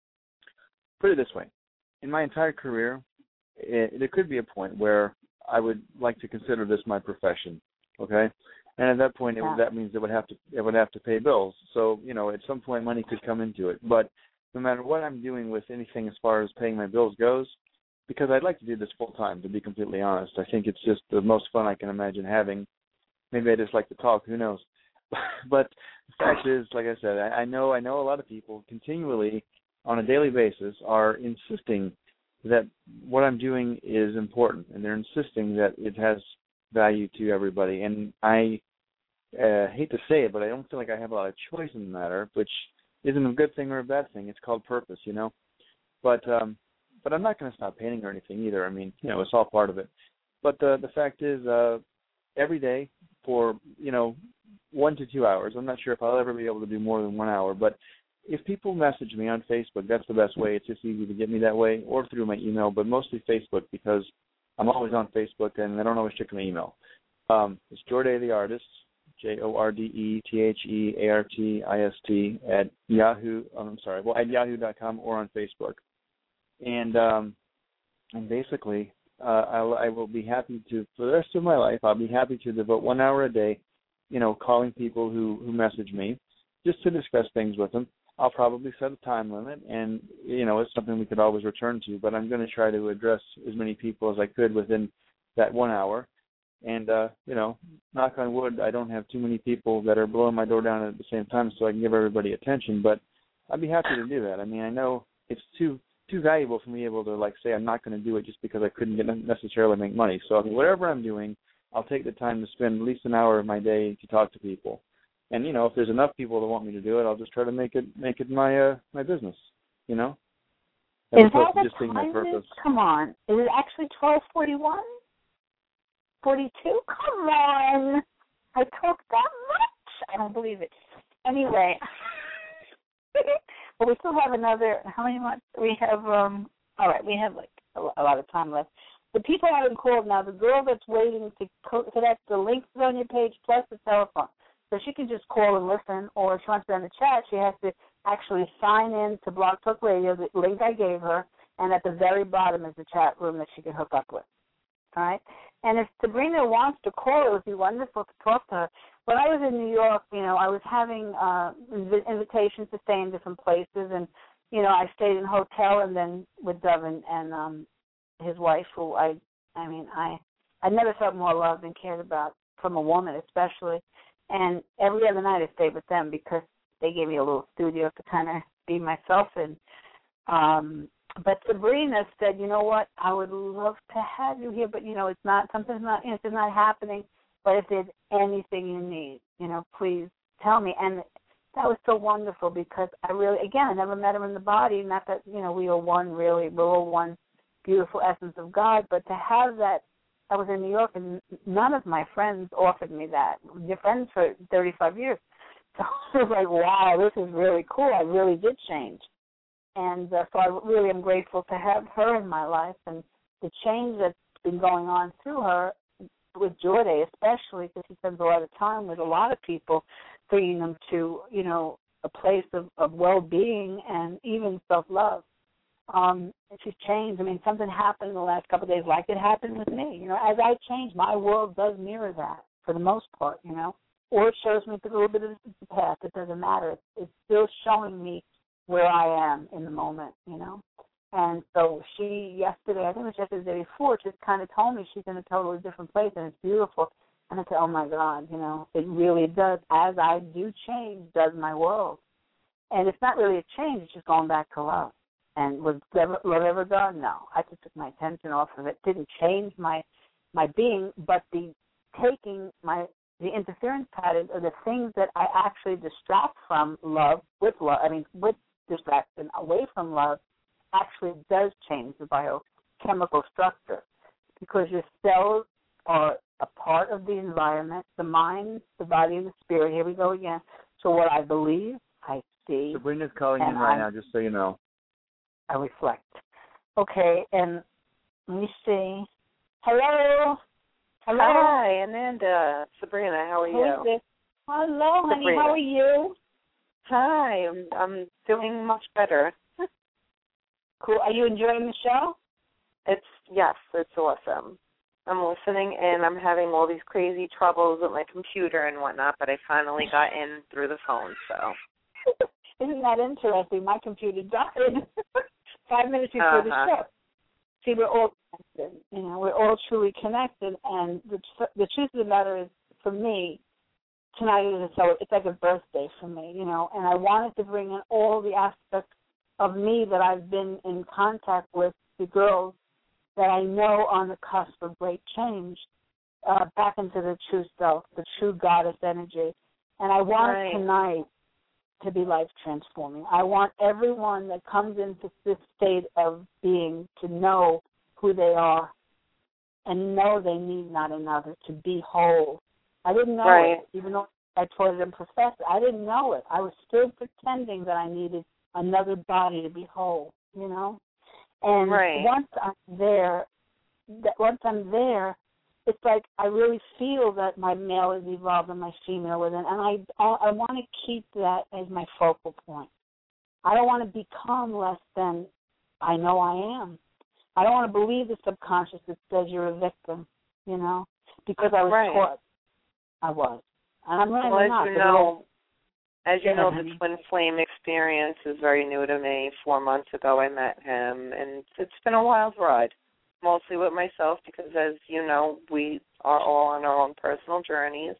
put it this way. In my entire career, it, there could be a point where I would like to consider this my profession, okay? And at that point, it, yeah. that means it would have to it would have to pay bills. So, you know, at some point, money could come into it. But no matter what I'm doing with anything as far as paying my bills goes, because I'd like to do this full time, to be completely honest. I think it's just the most fun I can imagine having. Maybe I just like to talk. Who knows? But the fact is, like I said, I, I know I know a lot of people continually on a daily basis are insisting that what I'm doing is important, and they're insisting that it has value to everybody. And I uh, hate to say it, but I don't feel like I have a lot of choice in the matter, which isn't a good thing or a bad thing. It's called purpose, you know. But um, but I'm not going to stop painting or anything either. I mean, you know, it's all part of it. But the the fact is, uh, every day for, you know, one to two hours. I'm not sure if I'll ever be able to do more than one hour, but if people message me on Facebook, that's the best way. It's just easy to get me that way, or through my email, but mostly Facebook because I'm always on Facebook and I don't always check my email. Um, it's Jorday the Artist, J O R D E T H E A R T I S T at Yahoo. Oh, I'm sorry, well at yahoo dot com or on Facebook, and um, and basically uh, I'll, I will be happy to for the rest of my life. I'll be happy to devote one hour a day, you know, calling people who who message me just to discuss things with them. I'll probably set a time limit, and, you know, it's something we could always return to, but I'm going to try to address as many people as I could within that one hour. And, uh, you know, knock on wood, I don't have too many people that are blowing my door down at the same time so I can give everybody attention, but I'd be happy to do that. I mean, I know it's too too valuable for me able to, like, say I'm not going to do it just because I couldn't get necessarily make money. So, I mean, whatever I'm doing, I'll take the time to spend at least an hour of my day to talk to people. And, you know, if there's enough people that want me to do it, I'll just try to make it make it my uh, my business, you know? As Is that just being the my purpose. Come on. Is it actually twelve forty-one? forty-two? Come on. I talk that much? I don't believe it. Anyway. Well, we still have another, how many months? We have, um, all right, we have, like, a, a lot of time left. The people haven't called now. The girl that's waiting to, co- so that's the links on your page plus the telephone. So she can just call and listen, or if she wants to be on the chat, she has to actually sign in to Blog Talk Radio, the link I gave her, and at the very bottom is the chat room that she can hook up with. All right? And if Sabrina wants to call, it would be wonderful to talk to her. When I was in New York, you know, I was having uh, invitations to stay in different places, and, you know, I stayed in a hotel and then with Dove and, and um, his wife, who I, I mean, I, I never felt more loved and cared about from a woman, especially. And every other night I stayed with them because they gave me a little studio to kind of be myself in. Um, but Sabrina said, you know what, I would love to have you here, but, you know, it's not, something's not, you know, it's not happening. But if there's anything you need, you know, please tell me. And that was so wonderful because I really, again, I never met him in the body. Not that, you know, we are one really, we're all one beautiful essence of God. But to have that, I was in New York and none of my friends offered me that. Your friends for thirty-five years. So I was like, wow, this is really cool. I really did change. And uh, so I really am grateful to have her in my life and the change that's been going on through her with Jorday, especially because he spends a lot of time with a lot of people, bringing them to, you know, a place of, of well-being and even self-love. Um, she's changed. I mean, something happened in the last couple of days like it happened with me. You know, as I change, my world does mirror that for the most part, you know. Or it shows me a little bit of the path. It doesn't matter. It's, it's still showing me where I am in the moment, you know. And so she, yesterday, I think it was yesterday the day before, just kind of told me she's in a totally different place, and it's beautiful. And I said, oh, my God, you know, it really does. As I do change, does my world. And it's not really a change. It's just going back to love. And was love ever gone? No. I just took my attention off of it. Didn't change my my being, but the taking my the interference patterns are the things that I actually distract from love with love. I mean, with distraction away from love actually does change the biochemical structure because your cells are a part of the environment, the mind, the body, and the spirit. Here we go again. So what I believe, I see. Sabrina's calling in right now, just so you know. I reflect. Okay, and let me see. Hello. Hello. Hi, Amanda. Sabrina, how are Who you? is this? Hello, honey. Sabrina. How are you? Hi, I'm, I'm doing much better. Cool. Are you enjoying the show? It's, yes, it's awesome. I'm listening, and I'm having all these crazy troubles with my computer and whatnot, but I finally got in through the phone, so. Isn't that interesting? My computer died five minutes before uh-huh. the show. See, we're all connected. You know, we're all truly connected, and the, the truth of the matter is, for me, tonight is a, so it's like a birthday for me, you know, and I wanted to bring in all the aspects of me that I've been in contact with, the girls that I know on the cusp of great change, uh, back into the true self, the true goddess energy. And I want right. tonight to be life transforming. I want everyone that comes into this state of being to know who they are and know they need not another, to be whole. I didn't know right. it, even though I taught it in professor. I didn't know it. I was still pretending that I needed another body to be whole, you know? And right. once I'm there, that once I'm there, it's like I really feel that my male is evolved and my female within, and I I want to keep that as my focal point. I don't want to become less than I know I am. I don't want to believe the subconscious that says you're a victim, you know, because I was right. taught I was, and I'm learning well, as not. you know, as you Yeah, know, honey. the twin flame experience is very new to me. Four months ago, I met him, and it's been a wild ride. Mostly with myself because, as you know, we are all on our own personal journeys.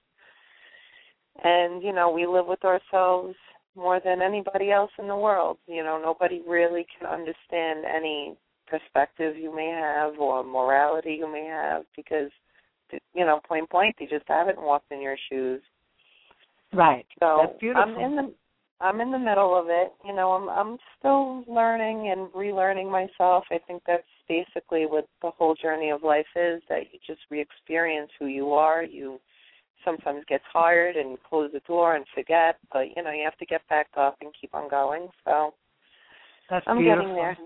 And, you know, we live with ourselves more than anybody else in the world. You know, nobody really can understand any perspective you may have or morality you may have because, you know, point blank, they just haven't walked in your shoes. Right. So That's beautiful. I'm in the I'm in the middle of it. You know, I'm I'm still learning and relearning myself. I think that's basically what the whole journey of life is, that you just re-experience who you are. You sometimes get tired and close the door and forget, but, you know, you have to get back up and keep on going. So that's I'm beautiful. getting there.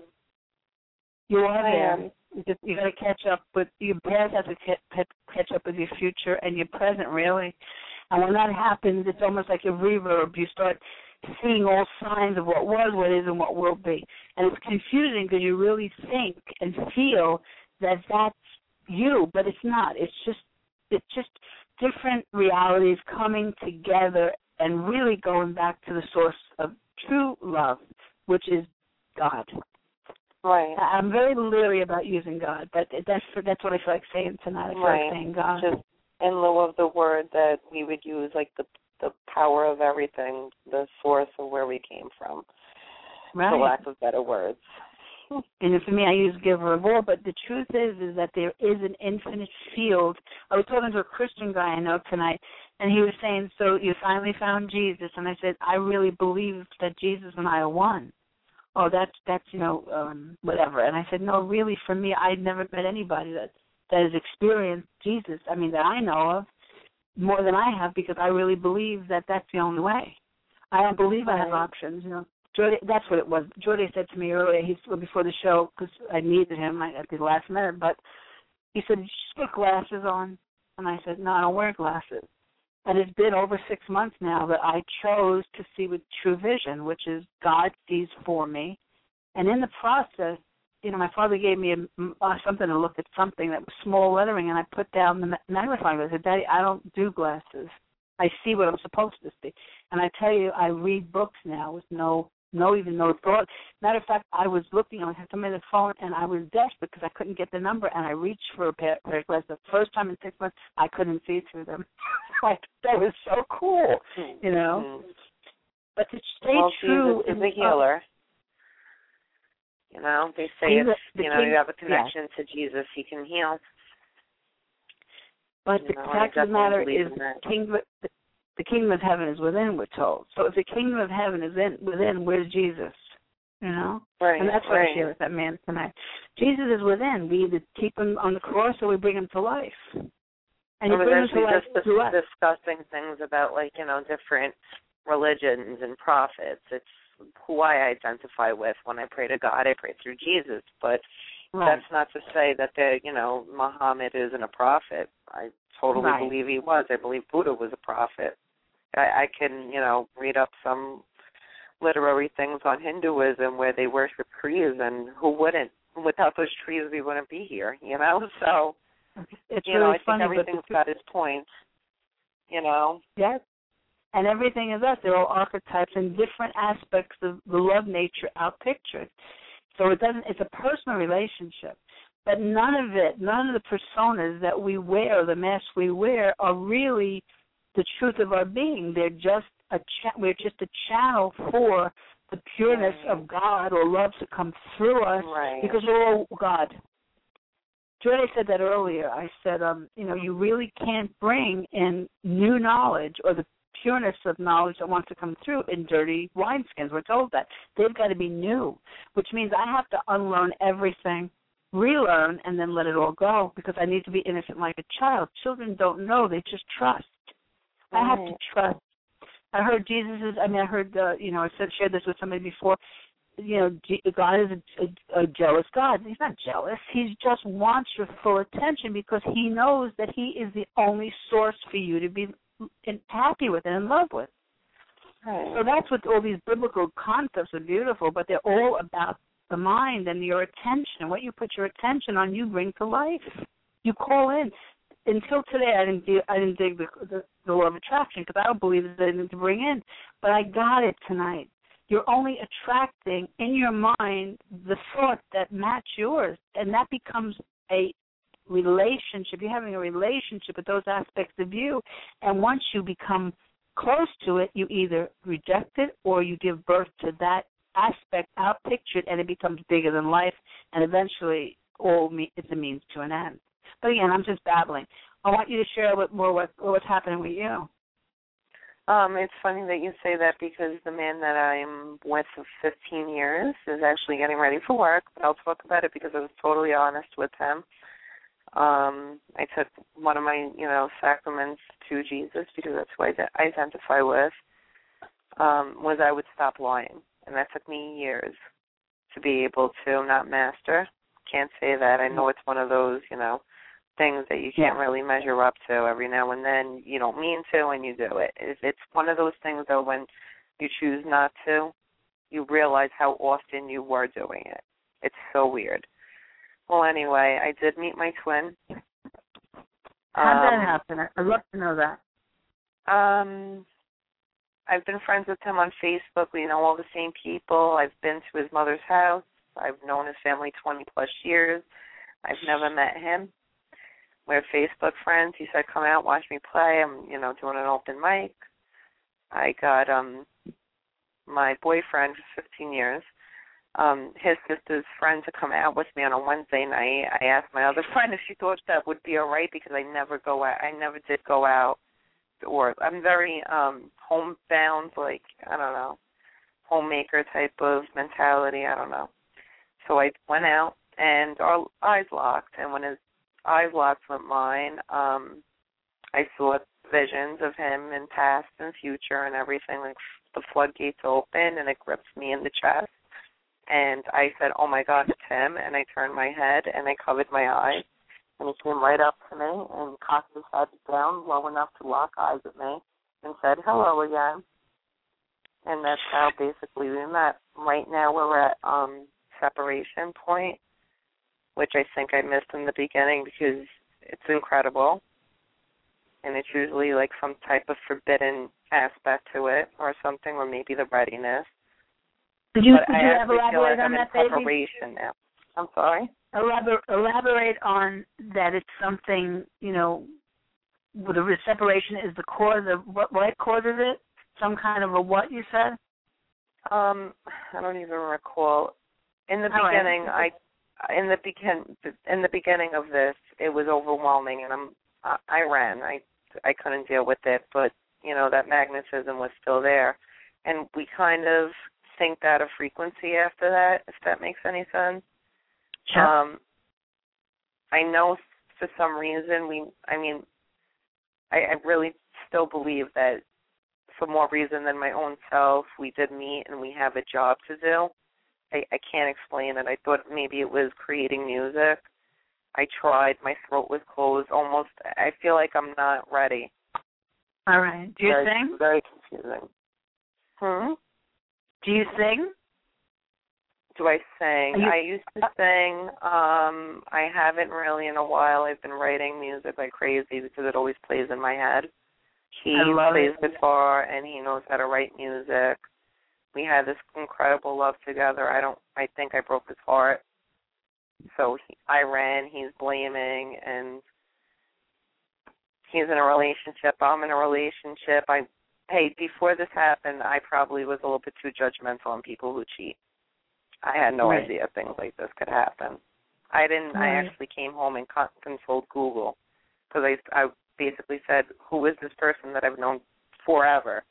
You are I there. am. You just, you got to catch up with your past, has to catch, catch up with your future and your present, really. And when that happens, it's almost like a reverb. You start seeing all signs of what was, what is, and what will be. And it's confusing because you really think and feel that that's you, but it's not. It's just it's just different realities coming together and really going back to the source of true love, which is God. Right. I'm very leery about using God, but that's that's what I feel like saying tonight. I feel right. like saying God. Just in lieu of the word that we would use, like the the power of everything, the source of where we came from, right. for lack of better words. And for me, I use giver of all, but the truth is is that there is an infinite field. I was talking to a Christian guy I know tonight, and he was saying, so you finally found Jesus. And I said, I really believe that Jesus and I are one. Oh, that's, that's you know, um, whatever. And I said, no, really, for me, I'd never met anybody that, that has experienced Jesus, I mean, that I know of, more than I have, because I really believe that that's the only way. I don't believe I have Right. options, you know. Jordy, that's what it was. Jordy said to me earlier, he's before the show, because I needed him at the last minute, but he said, did you just put glasses on? And I said, no, I don't wear glasses. And it's been over six months now that I chose to see with true vision, which is God sees for me. And in the process, you know, my father gave me a, uh, something to look at, something that was small lettering, and I put down the magnifying glass. I said, Daddy, I don't do glasses. I see what I'm supposed to see. And I tell you, I read books now with no, no even no thought. Matter of fact, I was looking, I had somebody on the phone, and I was desperate because I couldn't get the number, and I reached for a pair, pair of glasses. The first time in six months, I couldn't see through them. Like, that was so cool, you know. Mm-hmm. But to stay well, true Jesus is a healer. You know, they say He's if a- the you know king- you have a connection to Jesus, he can heal. But You the know, fact I of the matter definitely is believe in that. the kingdom, the kingdom of heaven is within, we're told. So if the kingdom of heaven is in, within, where's Jesus? You know? Right, and that's what right. I share with that man tonight. Jesus is within. We either keep him on the cross or we bring him to life. And you I was bring him actually to life just through us. discussing things about, like, you know, different religions and prophets. It's who I identify with. When I pray to God, I pray through Jesus. But Right. that's not to say that, they, you know, Muhammad isn't a prophet. I totally Right. believe he was. I believe Buddha was a prophet. I, I can, you know, read up some literary things on Hinduism where they worship trees, and who wouldn't? Without those trees, we wouldn't be here, you know? So, it's you really know, I funny, think everything's but the, got its points, you know? yes. And everything is us. They're all archetypes and different aspects of the love nature outpictured. So it doesn't. It's a personal relationship, but none of it, none of the personas that we wear, the masks we wear, are really the truth of our being. They're just a cha- we're just a channel for the pureness right. of God or love to come through us, right. because we're all God. Joy said that earlier. I said, um, you know, you really can't bring in new knowledge or the pureness of knowledge that wants to come through in dirty wineskins. We're told that. They've got to be new, which means I have to unlearn everything, relearn, and then let it all go, because I need to be innocent like a child. Children don't know. They just trust. Right. I have to trust. I heard Jesus is, I mean, I heard, uh, you know, I said, shared this with somebody before, you know, God is a, a, a jealous God. He's not jealous. He just wants your full attention because he knows that he is the only source for you to be happy with and in love with. Right. So that's what all these biblical concepts are beautiful, but they're all about the mind and your attention. What you put your attention on, you bring to life. You call in. Until today, I didn't, I didn't dig the, the, the law of attraction because I don't believe it's anything to bring in, but I got it tonight. You're only attracting in your mind the thoughts that match yours, and that becomes a relationship. You're having a relationship with those aspects of you, and once you become close to it, you either reject it or you give birth to that aspect outpictured, and it becomes bigger than life, and eventually all me- it's a means to an end. But again, I'm just babbling. I want you to share a bit more what, what's happening with you. Um, it's funny that you say that because the man that I'm with for fifteen years is actually getting ready for work, but I'll talk about it because I was totally honest with him. Um, I took one of my, you know, sacraments to Jesus because that's who I identify with, um, was I would stop lying. And that took me years to be able to not master. Can't say that. I know it's one of those, you know, things that you can't yeah. really measure up to. Every now and then you don't mean to and you do it. It's one of those things, though, when you choose not to, you realize how often you were doing it. It's so weird. Well, anyway, I did meet my twin. How did um, that happen? I'd love to know that. Um, I've been friends with him on Facebook. We know all the same people. I've been to his mother's house. I've known his family twenty-plus years. I've never met him. We're Facebook friends. He said, come out, watch me play. I'm, you know, doing an open mic. I got um my boyfriend for fifteen years, um, his sister's friend to come out with me on a Wednesday night. I asked my other friend if she thought that would be all right because I never go out. I never did go out. Or I'm very um, homebound, like, I don't know, homemaker type of mentality. I don't know. So I went out, and our eyes locked. And when his eyes locked with mine, um, I saw visions of him in past and future and everything. Like the floodgates opened, and it gripped me in the chest. And I said, oh, my God, it's him. And I turned my head, and I covered my eyes. And he came right up to me and cocked his head down low enough to lock eyes with me and said, hello again. And that's how basically we met. Right now we're at um, separation point, which I think I missed in the beginning because it's incredible. And it's usually like some type of forbidden aspect to it or something, or maybe the readiness. Did you, but did I you actually feel elaborate like on I'm that, in baby? preparation now. I'm sorry? Elaborate, elaborate on that it's something, you know, the separation is the cause of, what, what causes it? Some kind of a what you said? Um, I don't even recall. In the All beginning, right. I, in the begin, in the beginning of this, it was overwhelming, and I'm I, I ran. I I couldn't deal with it, but you know that magnetism was still there, and we kind of synced out a frequency after that. If that makes any sense. Sure. Um, I know for some reason we. I mean, I, I really still believe that for more reason than my own self, we did meet and we have a job to do. I, I can't explain it. I thought maybe it was creating music. I tried. My throat was closed. Almost. I feel like I'm not ready. All right. Do you very, sing? Very confusing. Hmm? Do you sing? Do I sing? You, I used to sing. Um, I haven't really in a while. I've been writing music like crazy because it always plays in my head. He plays it. guitar and he knows how to write music. We had this incredible love together. I don't. I think I broke his heart. So he, I ran. He's blaming, and he's in a relationship. I'm in a relationship. I hey, before this happened, I probably was a little bit too judgmental on people who cheat. I had no right. idea things like this could happen. I didn't. Right. I actually came home and consulted Google because I I basically said, who is this person that I've known forever?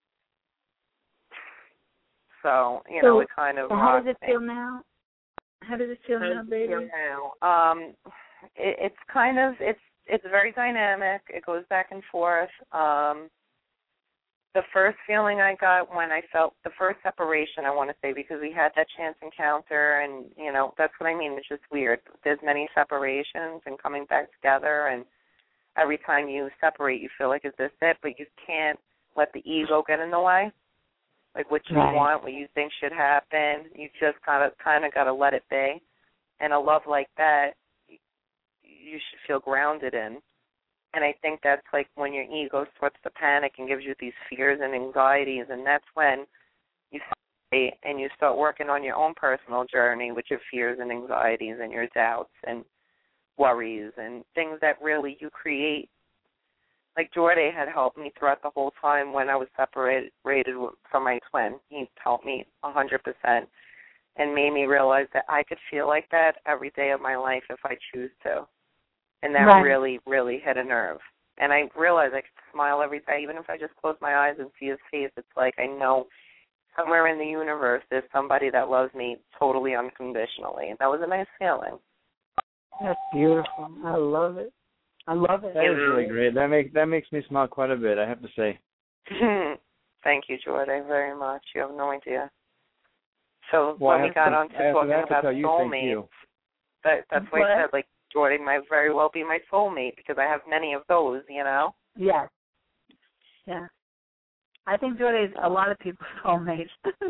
So, you so, know, it kind of... So how does it feel now? How does it feel now, baby? Now? Um, it, it's kind of, it's it's very dynamic. It goes back and forth. Um, the first feeling I got when I felt, the first separation, I want to say, because we had that chance encounter, and, you know, that's what I mean. It's just weird. There's many separations and coming back together, and every time you separate, you feel like, is this it? But you can't let the ego get in the way. Like what you right. want, what you think should happen. You just kind of kind of got to let it be. And a love like that, you should feel grounded in. And I think that's like when your ego starts to panic and gives you these fears and anxieties, and that's when you separate and you start working on your own personal journey with your fears and anxieties and your doubts and worries and things that really you create. Like Jordan had helped me throughout the whole time when I was separated from my twin. He helped me one hundred percent and made me realize that I could feel like that every day of my life if I choose to. And that right. really, really hit a nerve. And I realized I could smile every day, even if I just close my eyes and see his face. It's like I know somewhere in the universe there's somebody that loves me totally unconditionally. And that was a nice feeling. That's beautiful. I love it. I love it. That is really great. That makes that makes me smile quite a bit, I have to say. Thank you, Jordan, very much. You have no idea. So well, when we got to, on to I talking have to about tell you, soulmates, that, that's why what? I said, like, Jordan might very well be my soulmate because I have many of those, you know? Yes. Yeah. I think Jordan is a lot of people's soulmates.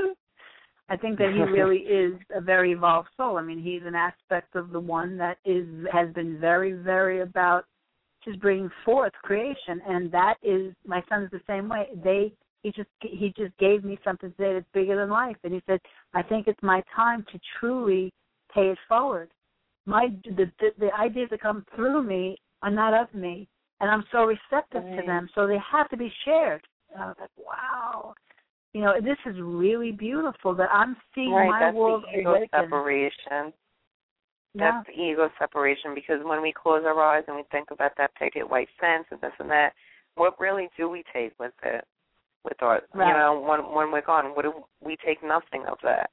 I think that he really is a very evolved soul. I mean, he's an aspect of the one that is has been very, very about just bringing forth creation, and that is my son's the same way. They he just he just gave me something today that's bigger than life, and he said, I think it's my time to truly pay it forward. My the the, the ideas that come through me are not of me, and I'm so receptive right. to them, so they have to be shared. And I was like, wow. You know, this is really beautiful that I'm seeing right, my that's world the ego awaken. separation. Yeah. That's the ego separation, because when we close our eyes and we think about that picket white fence and this and that, what really do we take with it? With our, right. you know, when when we're gone, what do we take? Nothing of that.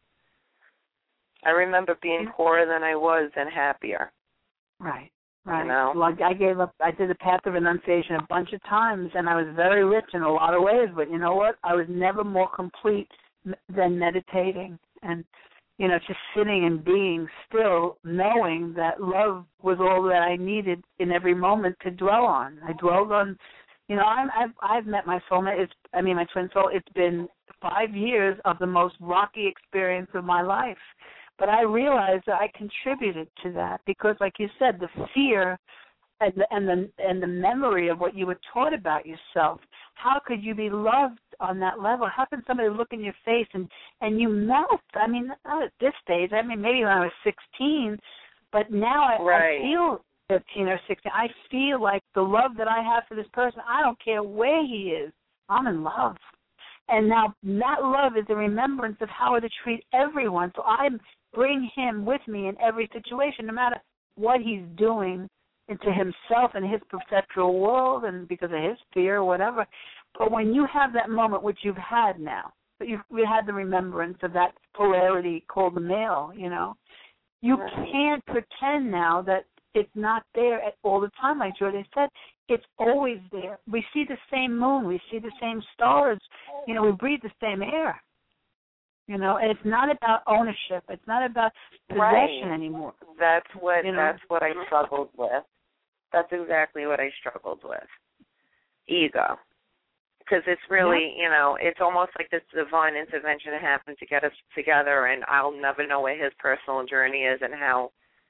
I remember being poorer than I was and happier. Right. Right. You know? Like I gave up. I did the path of renunciation a bunch of times, and I was very rich in a lot of ways. But you know what? I was never more complete than meditating and, you know, just sitting and being still, knowing that love was all that I needed in every moment to dwell on. I dwelled on, you know, I'm, I've I've met my soulmate. It's, I mean, my twin soul. It's been five years of the most rocky experience of my life. But I realized that I contributed to that because, like you said, the fear and the, and the and the memory of what you were taught about yourself. How could you be loved on that level? How can somebody look in your face and, and you melt? I mean, not at this stage. I mean, maybe when I was sixteen, but now I, right. I feel fifteen or sixteen. I feel like the love that I have for this person, I don't care where he is. I'm in love. And now that love is a remembrance of how to treat everyone. So I bring him with me in every situation, no matter what he's doing, into himself and his perceptual world, and because of his fear or whatever. But when you have that moment, which you've had now, but you've we had the remembrance of that polarity called the male, you know, you can't pretend now that it's not there at all the time. Like Jordan said, it's always there. We see the same moon. We see the same stars. You know, we breathe the same air. You know, and it's not about ownership. It's not about possession right. anymore. That's what you know? That's what I struggled with. That's exactly what I struggled with. Ego. Because it's really, yeah. you know, it's almost like this divine intervention happened to get us together, and I'll never know what his personal journey is and how.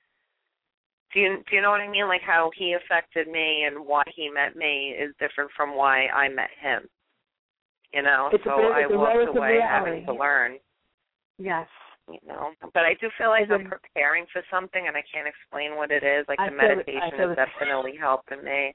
Do you do you know what I mean? Like how he affected me and why he met me is different from why I met him. You know, it's so a, I walked away reality. having to learn. Yes. You know, but I do feel like it's I'm a, preparing for something, and I can't explain what it is. Like I the feel, meditation is definitely helping me.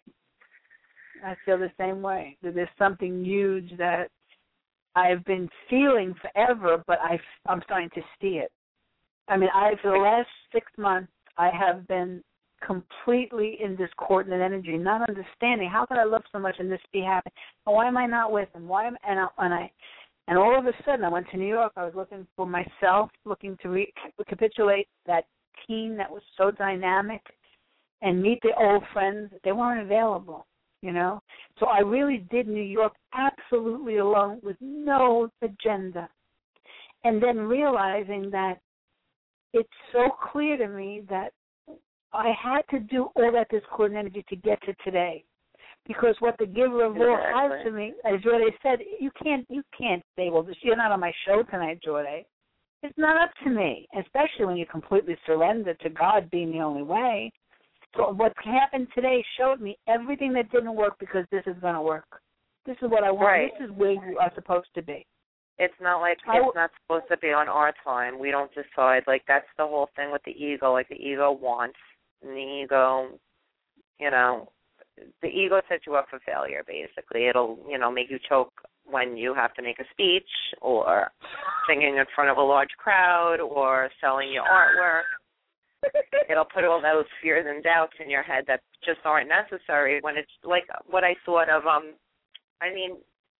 I feel the same way. That there's something huge that I've been feeling forever, but I, I'm starting to see it. I mean, I for the last six months, I have been completely in discordant energy, not understanding how could I love so much and this be happening. Why am I not with him? Why am and I, and I and all of a sudden I went to New York. I was looking for myself, looking to re- recapitulate that team that was so dynamic and meet the old friends. They weren't available, you know. So I really did New York absolutely alone with no agenda, and then realizing that it's so clear to me that I had to do all that discordant energy to get to today, because what the giver of all exactly. has to me, as Jordan said, you can't, you can't say, well, you're not on my show tonight, Jordan. It's not up to me, especially when you completely surrender to God being the only way. So what happened today showed me everything that didn't work because this is going to work. This is what I want. Right. This is where you are supposed to be. It's not like I it's not supposed to be on our time. We don't decide. Like that's the whole thing with the ego. Like the ego wants. And the ego, you know, the ego sets you up for failure, basically. It'll, you know, make you choke when you have to make a speech or singing in front of a large crowd or selling your artwork. It'll put all those fears and doubts in your head that just aren't necessary when it's like what I thought of, um, I mean,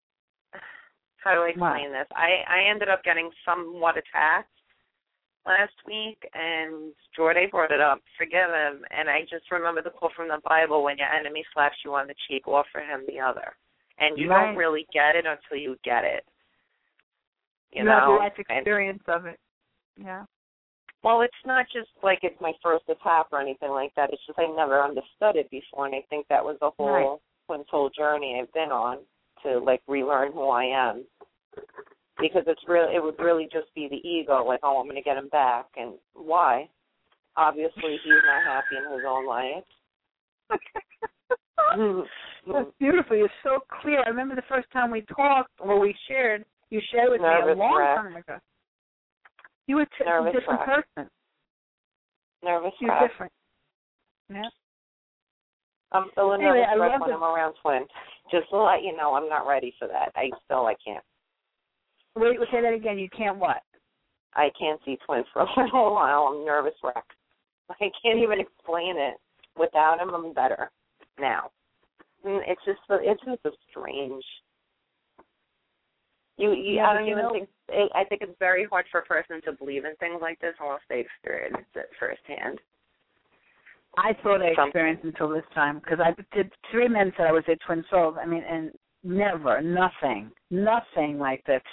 how do I explain this? I, I ended up getting somewhat attacked last week, and Jordan brought it up, forgive him, and I just remember the quote from the Bible, when your enemy slaps you on the cheek, offer him the other. And you right. don't really get it until you get it. You, you know? have the life experience and, of it. Yeah. Well, it's not just like it's my first attack or anything like that. It's just I never understood it before, and I think that was the whole right. whole journey I've been on to, like, relearn who I am. Because it's real, it would really just be the ego, like, oh, I'm going to get him back. And why? Obviously, he's not happy in his own life. That's beautiful. You're so clear. I remember the first time we talked, or we shared, you shared with Nervous me a long wreck. time ago. You were t- Nervous a different wreck. person. Nervous You're wreck. different. Yeah. I'm still a Anyway, nervous I wreck love when it. I'm around twins. Just to let you know, I'm not ready for that. I still, I can't. Wait, we'll say that again. You can't what? I can't see twins for a little while. I'm a nervous wreck. I can't even explain it. Without him, I'm better now. It's just, it's just a strange. You, you Yeah, I don't you even know, think. I think it's very hard for a person to believe in things like this unless they experience it firsthand. I thought I Some, experienced until this time, because I did three men said I was a twin soul. I mean, and never, nothing, nothing like this.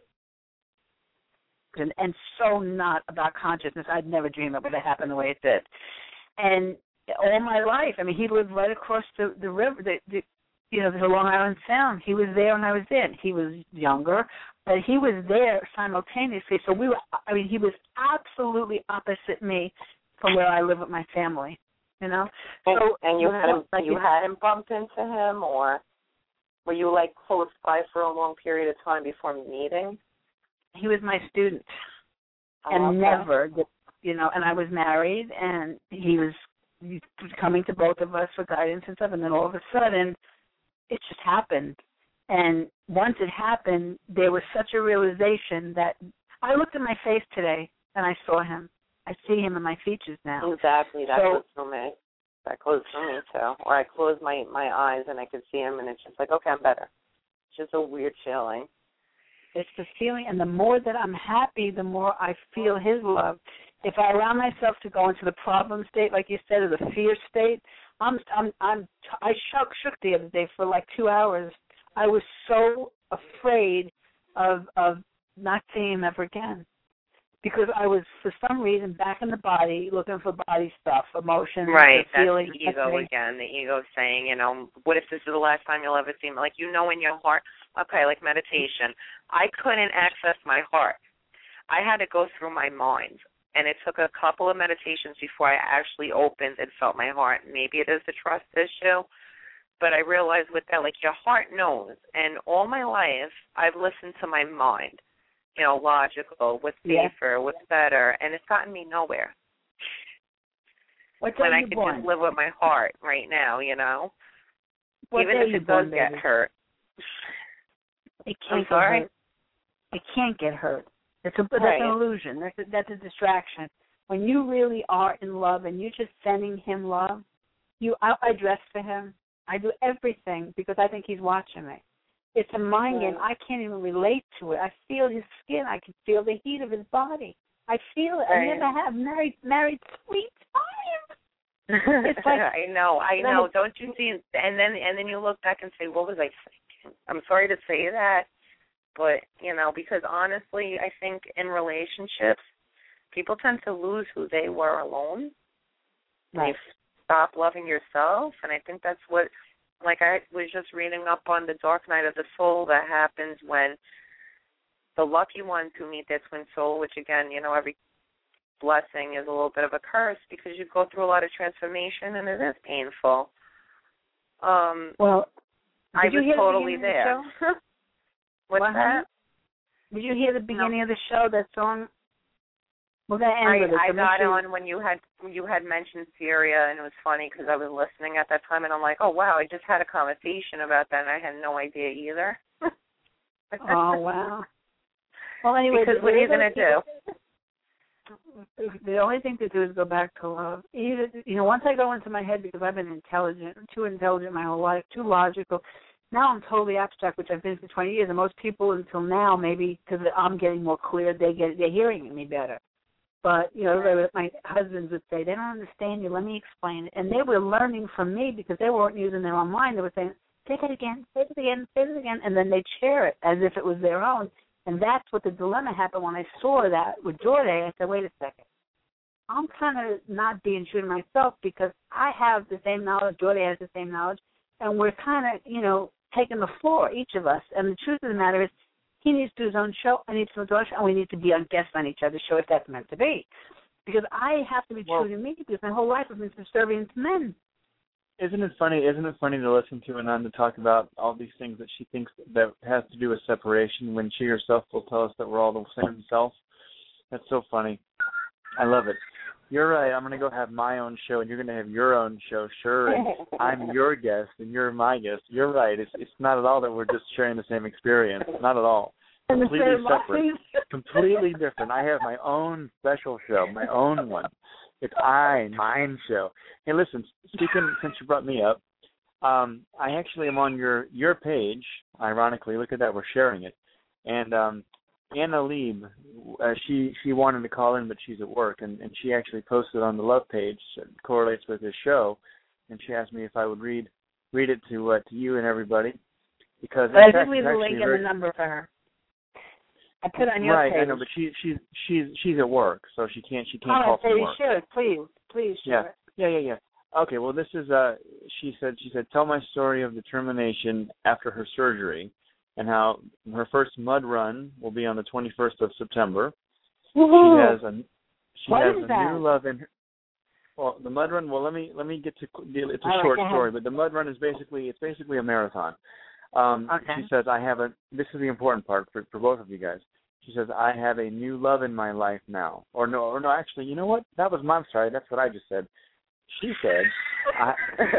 And, and so not about consciousness. I'd never dream it would have happened the way it did. And all my life, I mean, he lived right across the, the river, the, the, you know, the Long Island Sound. He was there when I was there. He was younger, but he was there simultaneously. So we were, I mean, he was absolutely opposite me from where I live with my family, you know. And, so, and you had him, like you had him bump into him, or were you like close by for a long period of time before meeting? He was my student, Oh, and okay. never, you know, and I was married, and he was coming to both of us for guidance and stuff, and then all of a sudden, it just happened. And once it happened, there was such a realization that I looked at my face today, and I saw him. I see him in my features now. Exactly, that's so, what's for me. That closed for me too. Or I close my, my eyes and I can see him and it's just like, okay, I'm better. It's just a weird feeling. It's the feeling, and the more that I'm happy, the more I feel his love. If I allow myself to go into the problem state, like you said, or the fear state, I'm, I'm, I'm, I shook, shook the other day for like two hours. I was so afraid of, of not seeing him ever again, because I was, for some reason, back in the body, looking for body stuff, emotions, right, the feelings. That's the ego again. The ego saying, you know, what if this is the last time you'll ever see me? Like, you know in your heart, okay, like meditation. I couldn't access my heart. I had to go through my mind, and it took a couple of meditations before I actually opened and felt my heart. Maybe it is a trust issue, but I realized with that, like, your heart knows, and all my life I've listened to my mind. You know, logical, what's safer, yes. what's better, and it's gotten me nowhere. What when day I you could born? just live with my heart right now, you know? What Even day if you it born, does get baby? hurt. It can't I'm sorry? get hurt. It can't get hurt. It's a, that's right. an illusion. That's a, that's a distraction. When you really are in love and you're just sending him love, you I, I dress for him. I do everything because I think he's watching me. It's a mind game. I can't even relate to it. I feel his skin. I can feel the heat of his body. I feel it. Right. I never have married married sweet time. It's like I know, I know. Don't you see? And then and then you look back and say, what was I thinking? I'm sorry to say that, but you know, because honestly, I think in relationships, people tend to lose who they were alone. Right. They stop loving yourself, and I think that's what. Like I was just reading up on the dark night of the soul that happens when the lucky ones who meet their twin soul, which again, you know, every blessing is a little bit of a curse because you go through a lot of transformation and it is painful. Um, well, I did you was hear totally the there. Of the show? What's what, that? Did you hear the beginning no. of the show? That song. We're gonna end I, with it. I so got sure. on when you had you had mentioned Syria, and it was funny because I was listening at that time, and I'm like, oh wow, I just had a conversation about that, and I had no idea either. Oh wow. Well, anyway, because what are you gonna do? The only thing to do is go back to love. Either, you know, once I go into my head, because I've been intelligent, too intelligent my whole life, too logical. Now I'm totally abstract, which I've been for twenty years, and most people until now, maybe because I'm getting more clear, they get they're hearing me better. But, you know, my husbands would say, they don't understand you, let me explain it. And they were learning from me because they weren't using their own mind. They were saying, say that again, say it again, say it again, and then they'd share it as if it was their own. And that's what the dilemma happened when I saw that with Jordan. I said, wait a second. I'm kind of not being true to myself because I have the same knowledge, Jordan has the same knowledge, and we're kind of, you know, taking the floor, each of us. And the truth of the matter is, he needs to do his own show, I need to do his own show, and we need to be on guests on each other's show if that's meant to be. Because I have to be well, true to me because my whole life I've been subservient to men. Isn't it funny? Isn't it funny to listen to Ananda talk about all these things that she thinks that has to do with separation when she herself will tell us that we're all the same self? That's so funny. I love it. You're right. I'm going to go have my own show, and you're going to have your own show. Sure, and I'm your guest, and you're my guest. You're right. It's it's not at all that we're just sharing the same experience. Not at all. Completely separate. Completely different. I have my own special show, my own one. It's I, mine show. Hey, listen, speaking, since you brought me up, um, I actually am on your, your page, ironically. Look at that. We're sharing it. And um, Anna Lieb, uh, she she wanted to call in, but she's at work, and, and she actually posted on the Love page, it correlates with this show, and she asked me if I would read read it to uh, to you and everybody, because But I fact, did leave the link very, and the number for her. I put it on your right, page. I know, but she she's she's she's at work, so she can't she can't oh, call so from you work. should, please, please share Yeah, it. yeah, yeah, yeah. Okay, well, this is uh, she said she said tell my story of determination after her surgery, and how her first mud run will be on the twenty-first of September. Woo-hoo. She has a she what has is a that? new love in her. Well, the mud run. Well, let me let me get to. It's a All right, short go ahead. story, but the mud run is basically it's basically a marathon. Um, Okay. She says I have a. This is the important part for for both of you guys. She says I have a new love in my life now. Or no, or no. Actually, you know what? That was my. I'm sorry. That's what I just said. She said. I,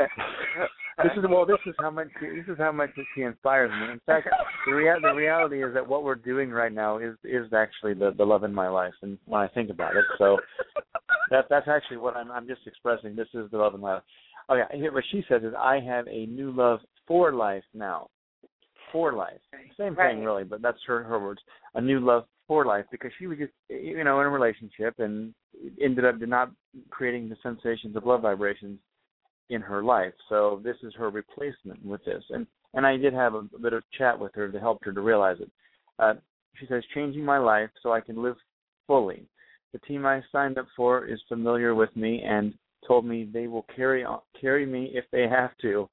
this is well. This is how much. This is how much she inspires me. In fact, the, rea- the reality is that what we're doing right now is is actually the the love in my life. And when I think about it, so that that's actually what I'm. I'm just expressing. This is the love in my life. Oh yeah, here what she says is, I have a new love for life now. For life. Same right. thing really, but that's her her words. A new love for life, because she was just, you know, in a relationship and ended up not creating the sensations of love vibrations in her life. So this is her replacement with this. And and I did have a, a bit of chat with her to help her to realize it. Uh, she says, changing my life so I can live fully. The team I signed up for is familiar with me and told me they will carry on, carry me if they have to.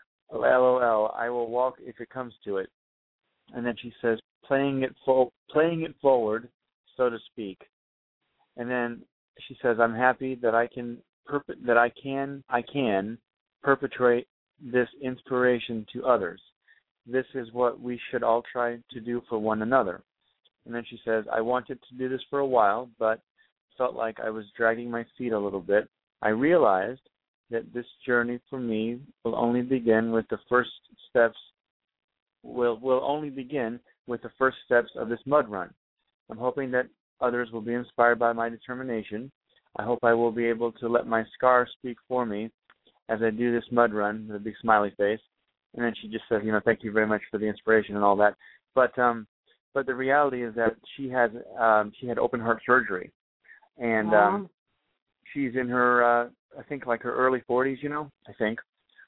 LOL, I will walk if it comes to it. And then she says, playing it full, playing it forward, so to speak. And then she says, I'm happy that I can perp- that I can I can perpetrate this inspiration to others. This is what we should all try to do for one another. And then she says, I wanted to do this for a while, but felt like I was dragging my feet a little bit. I realized that this journey for me will only begin with the first steps, will will only begin with the first steps of this mud run. I'm hoping that others will be inspired by my determination. I hope I will be able to let my scar speak for me as I do this mud run, with a big smiley face. And then she just says, you know, thank you very much for the inspiration and all that. But um, but the reality is that she has um, she had open heart surgery, and wow. um, she's in her uh, I think like her early forties, you know, I think,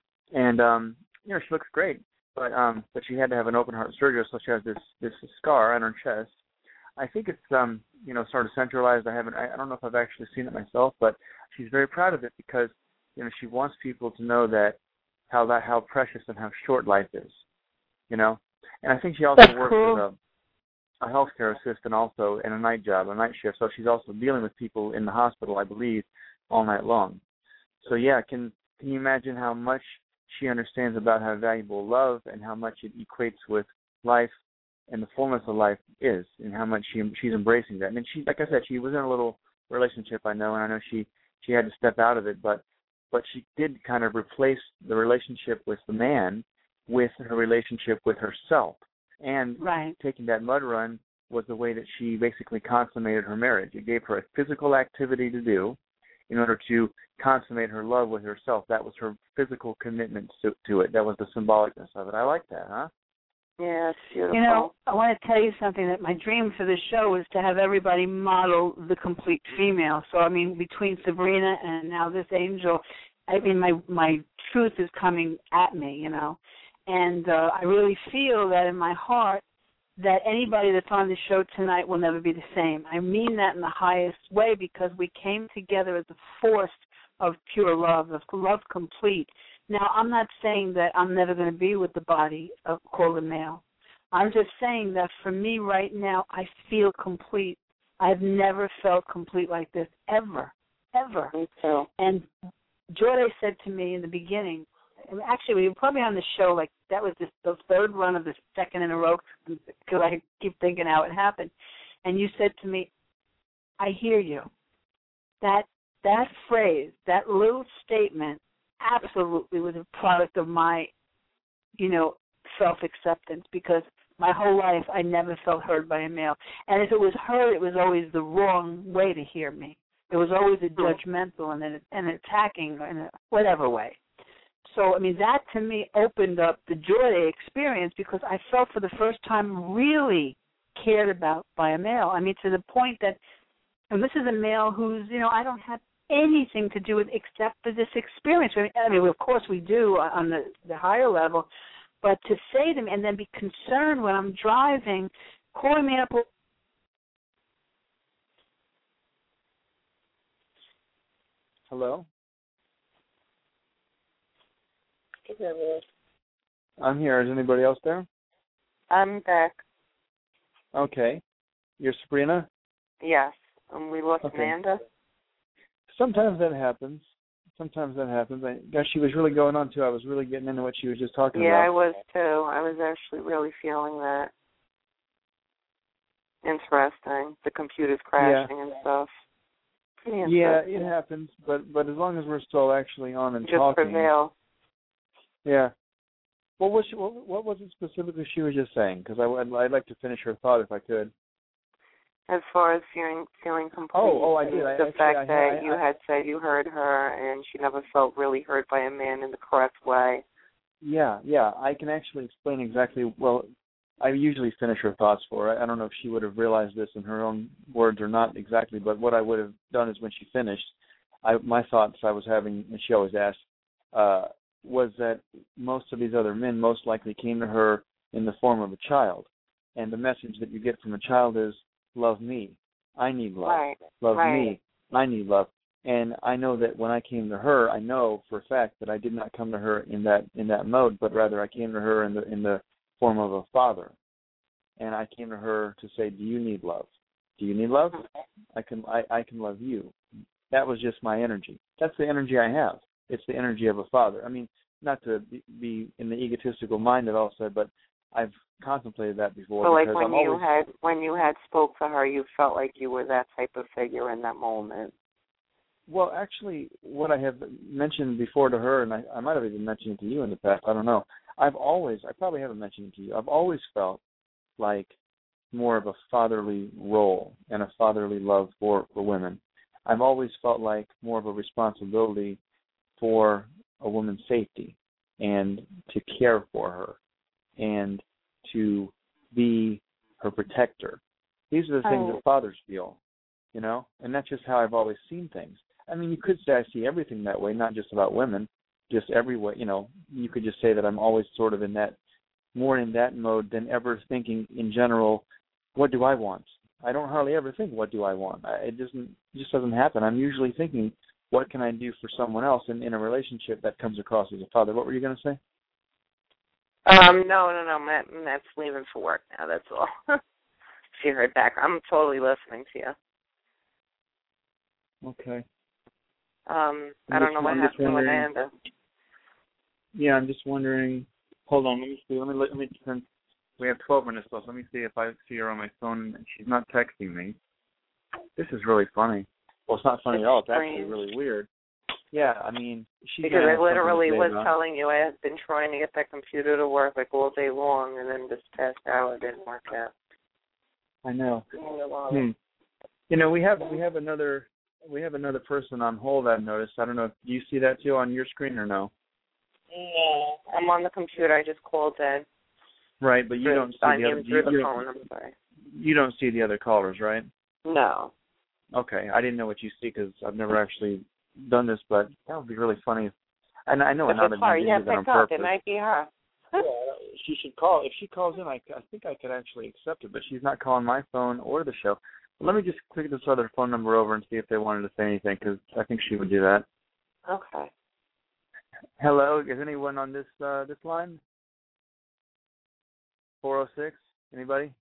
and um, you know, she looks great, but um, but she had to have an open heart surgery, so she has this this scar on her chest. I think it's um, you know, sort of centralized. I haven't, I, I don't know if I've actually seen it myself, but she's very proud of it because, you know, she wants people to know that how that how precious and how short life is, you know. And I think she also That's works cool. as a, a healthcare assistant also in a night job, a night shift. So she's also dealing with people in the hospital, I believe, all night long. So yeah, can can you imagine how much she understands about how valuable love and how much it equates with life and the fullness of life is, and how much she she's embracing that. And then she, like I said, she was in a little relationship, I know, and I know she she had to step out of it, but but she did kind of replace the relationship with the man with her relationship with herself. And right. taking that mud run was the way that she basically consummated her marriage. It gave her a physical activity to do in order to consummate her love with herself. That was her physical commitment to, to it. That was the symbolicness of it. I like that, huh? Yeah, it's beautiful. You know, I want to tell you something, that my dream for this show is to have everybody model the complete female. So, I mean, between Sabrina and now this angel, I mean, my, my truth is coming at me, you know. And uh, I really feel that in my heart that anybody that's on the show tonight will never be the same. I mean that in the highest way, because we came together as a force of pure love, of love complete. Now, I'm not saying that I'm never going to be with the body of called a male. I'm just saying that for me right now, I feel complete. I've never felt complete like this, ever, ever. Me too. And Jorge said to me in the beginning, actually, we were probably on the show, like, that was this, the third run of the second in a row, because I keep thinking how it happened. And you said to me, I hear you. That that phrase, that little statement, absolutely was a product of my, you know, self-acceptance, because my whole life I never felt heard by a male. And if it was heard, it was always the wrong way to hear me. It was always a judgmental and an, and attacking in a whatever way. So, I mean, that to me opened up the joy experience, because I felt for the first time really cared about by a male. I mean, to the point that, and this is a male who's, you know, I don't have anything to do with except for this experience. I mean, I mean of course we do on the, the higher level, but to say to me and then be concerned when I'm driving, calling me up. Hello? I'm here. Is anybody else there? I'm back. Okay. You're Sabrina? Yes. Um, we lost Okay. Amanda. Sometimes that happens. Sometimes that happens. I, gosh, she was really going on, too. I was really getting into what she was just talking Yeah, about. I was, too. I was actually really feeling that. Interesting. The computer's crashing yeah. and stuff. Pretty yeah, it happens, but but as long as we're still actually on and just talking. prevail. Yeah. What was she, what, what was it specifically she was just saying? Because I'd, I'd like to finish her thought if I could. As far as feeling feeling complete. Oh, oh, I did. The I, actually, fact I, that I, you I, had said you heard her and she never felt really heard by a man in the correct way. Yeah, yeah. I can actually explain exactly, well, I usually finish her thoughts for her. I don't know if she would have realized this in her own words or not exactly, but what I would have done is when she finished, I, my thoughts I was having, and she always asked, uh, was that most of these other men most likely came to her in the form of a child. And the message that you get from a child is, love me. I need love. Right. Love right. me. I need love. And I know that when I came to her, I know for a fact that I did not come to her in that in that mode, but rather I came to her in the in the form of a father. And I came to her to say, do you need love? Do you need love? I can I, I can love you. That was just my energy. That's the energy I have. It's the energy of a father. I mean, not to be, be in the egotistical mind at all said, but I've contemplated that before. So, like because when I'm you always, had when you had spoke to her, you felt like you were that type of figure in that moment. well, actually, what I have mentioned before to her, and I, I might have even mentioned it to you in the past. I don't know. I've always, I probably haven't mentioned it to you. I've always felt like more of a fatherly role and a fatherly love for, for women. I've always felt like more of a responsibility for a woman's safety and to care for her and to be her protector. These are the things Oh. that fathers feel, you know, and that's just how I've always seen things. I mean, you could say I see everything that way, not just about women, just every way, you know, you could just say that I'm always sort of in that, more in that mode than ever thinking in general, what do I want? I don't hardly ever think, what do I want? I, it doesn't, it just doesn't happen. I'm usually thinking, what can I do for someone else? And in a relationship that comes across as a father. What were you going to say? Um, no, no, no, Matt, Matt's leaving for work now, that's all. She heard back. I'm totally listening to you. Okay. Um, I'm I don't just, know what I'm just happened with wondering- Amanda. Yeah, I'm just wondering. Hold on, let me see. Let me let me turn. We have twelve minutes left. Let me see if I see her on my phone. She's not texting me. This is really funny. Well, it's not funny It's at all. It's strange. actually really weird. Yeah, I mean, she's Because gonna I have something to literally say was about it. telling you I had been trying to get that computer to work like all day long, and then this past hour didn't work out. I know. Hmm. Hmm. You know, we have we have another we have another person on hold. I've noticed. I don't know. Do you see that too on your screen or no? Yeah. I'm on the computer. I just called in. Right, but you through, don't see I the mean, other. through You, the you, phone. I'm sorry. you don't see the other callers, right? No. Okay, I didn't know what you see because I've never actually done this, but that would be really funny. And I know If not it's that her, you yeah, did that on pick up. purpose. It might be her. Yeah, she should call. If she calls in, I, I think I could actually accept it, but she's not calling my phone or the show. But let me just click this other phone number over and see if they wanted to say anything, because I think she would do that. Okay. Hello, is anyone on this uh, this line? four oh six, anybody?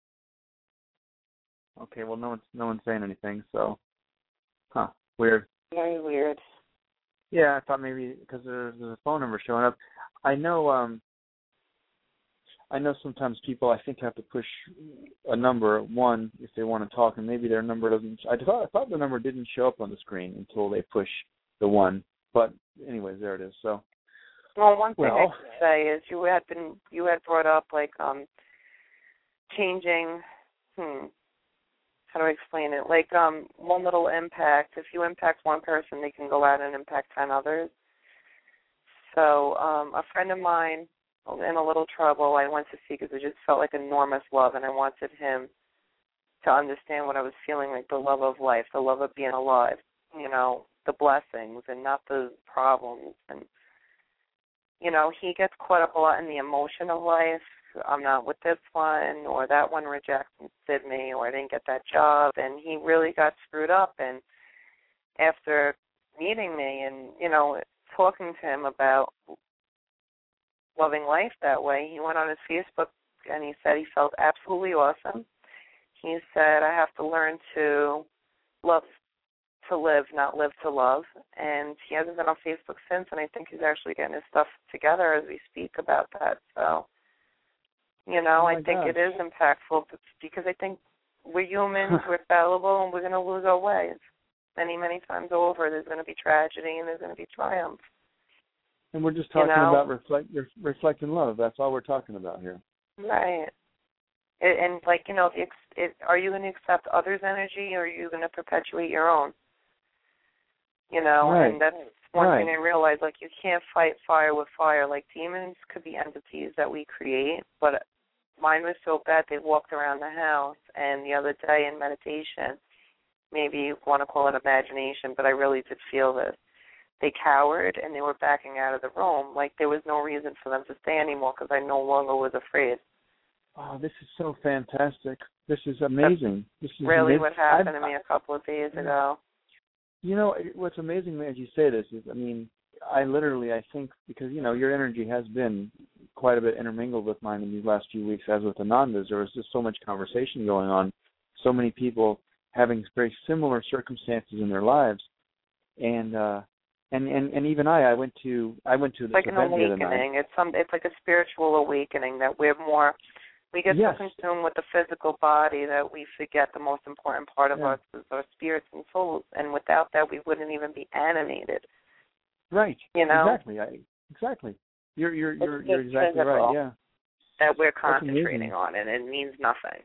Okay, well, no one's, no one's saying anything, so, huh, weird. Very weird. Yeah, I thought maybe because there's, there's a phone number showing up. I know um, I know sometimes people, I think, have to push a number, one, if they want to talk, and maybe their number doesn't, I thought, I thought the number didn't show up on the screen until they push the one, but anyways, there it is, so. Well, one thing well, I could say is you had been, you had brought up, like, um, changing, hmm, how do I explain it? Like, um, one little impact. If you impact one person, they can go out and impact ten others. So, um, a friend of mine, in a little trouble, I went to see because it just felt like enormous love, and I wanted him to understand what I was feeling, like the love of life, the love of being alive, you know, the blessings and not the problems. And, you know, he gets caught up a lot in the emotion of life. I'm not with this one, or that one rejected me, or I didn't get that job, and he really got screwed up. And after meeting me and, you know, talking to him about loving life that way, he went on his Facebook and he said he felt absolutely awesome. He said, I have to learn to love to live, not live to love. And he hasn't been on Facebook since, and I think he's actually getting his stuff together as we speak about that. So, you know, oh I think gosh. it is impactful because I think we're humans, we're fallible, and we're going to lose our ways. Many, many times over, there's going to be tragedy and there's going to be triumph. And we're just talking you know? about reflect, reflecting love. That's all we're talking about here. Right. It, and like, you know, it, it, are you going to accept others' energy, or are you going to perpetuate your own? You know, right. and that's one right. thing I realized, like, you can't fight fire with fire. Like, demons could be entities that we create, but mine was so bad they walked around the house, and the other day in meditation, maybe you want to call it imagination, but I really did feel this. They cowered, and they were backing out of the room. Like, there was no reason for them to stay anymore because I no longer was afraid. Oh, this is so fantastic. This is amazing. That's this is really amazing. what happened I've, to me a couple of days ago. You know, what's amazing as you say this is, I mean, I literally, I think, because, you know, your energy has been quite a bit intermingled with mine in these last few weeks, as with Ananda's. There was just so much conversation going on, so many people having very similar circumstances in their lives, and uh, and, and, and even I, I went to I went to this like event an the other night. awakening. It's some, it's like a spiritual awakening that we're more. We get yes. so consumed with the physical body that we forget the most important part of yeah. us is our spirits and souls, and without that, we wouldn't even be animated. Right. You know. Exactly. I, exactly. You're you're you're, it's you're exactly right. Yeah. That we're concentrating on, and it means nothing.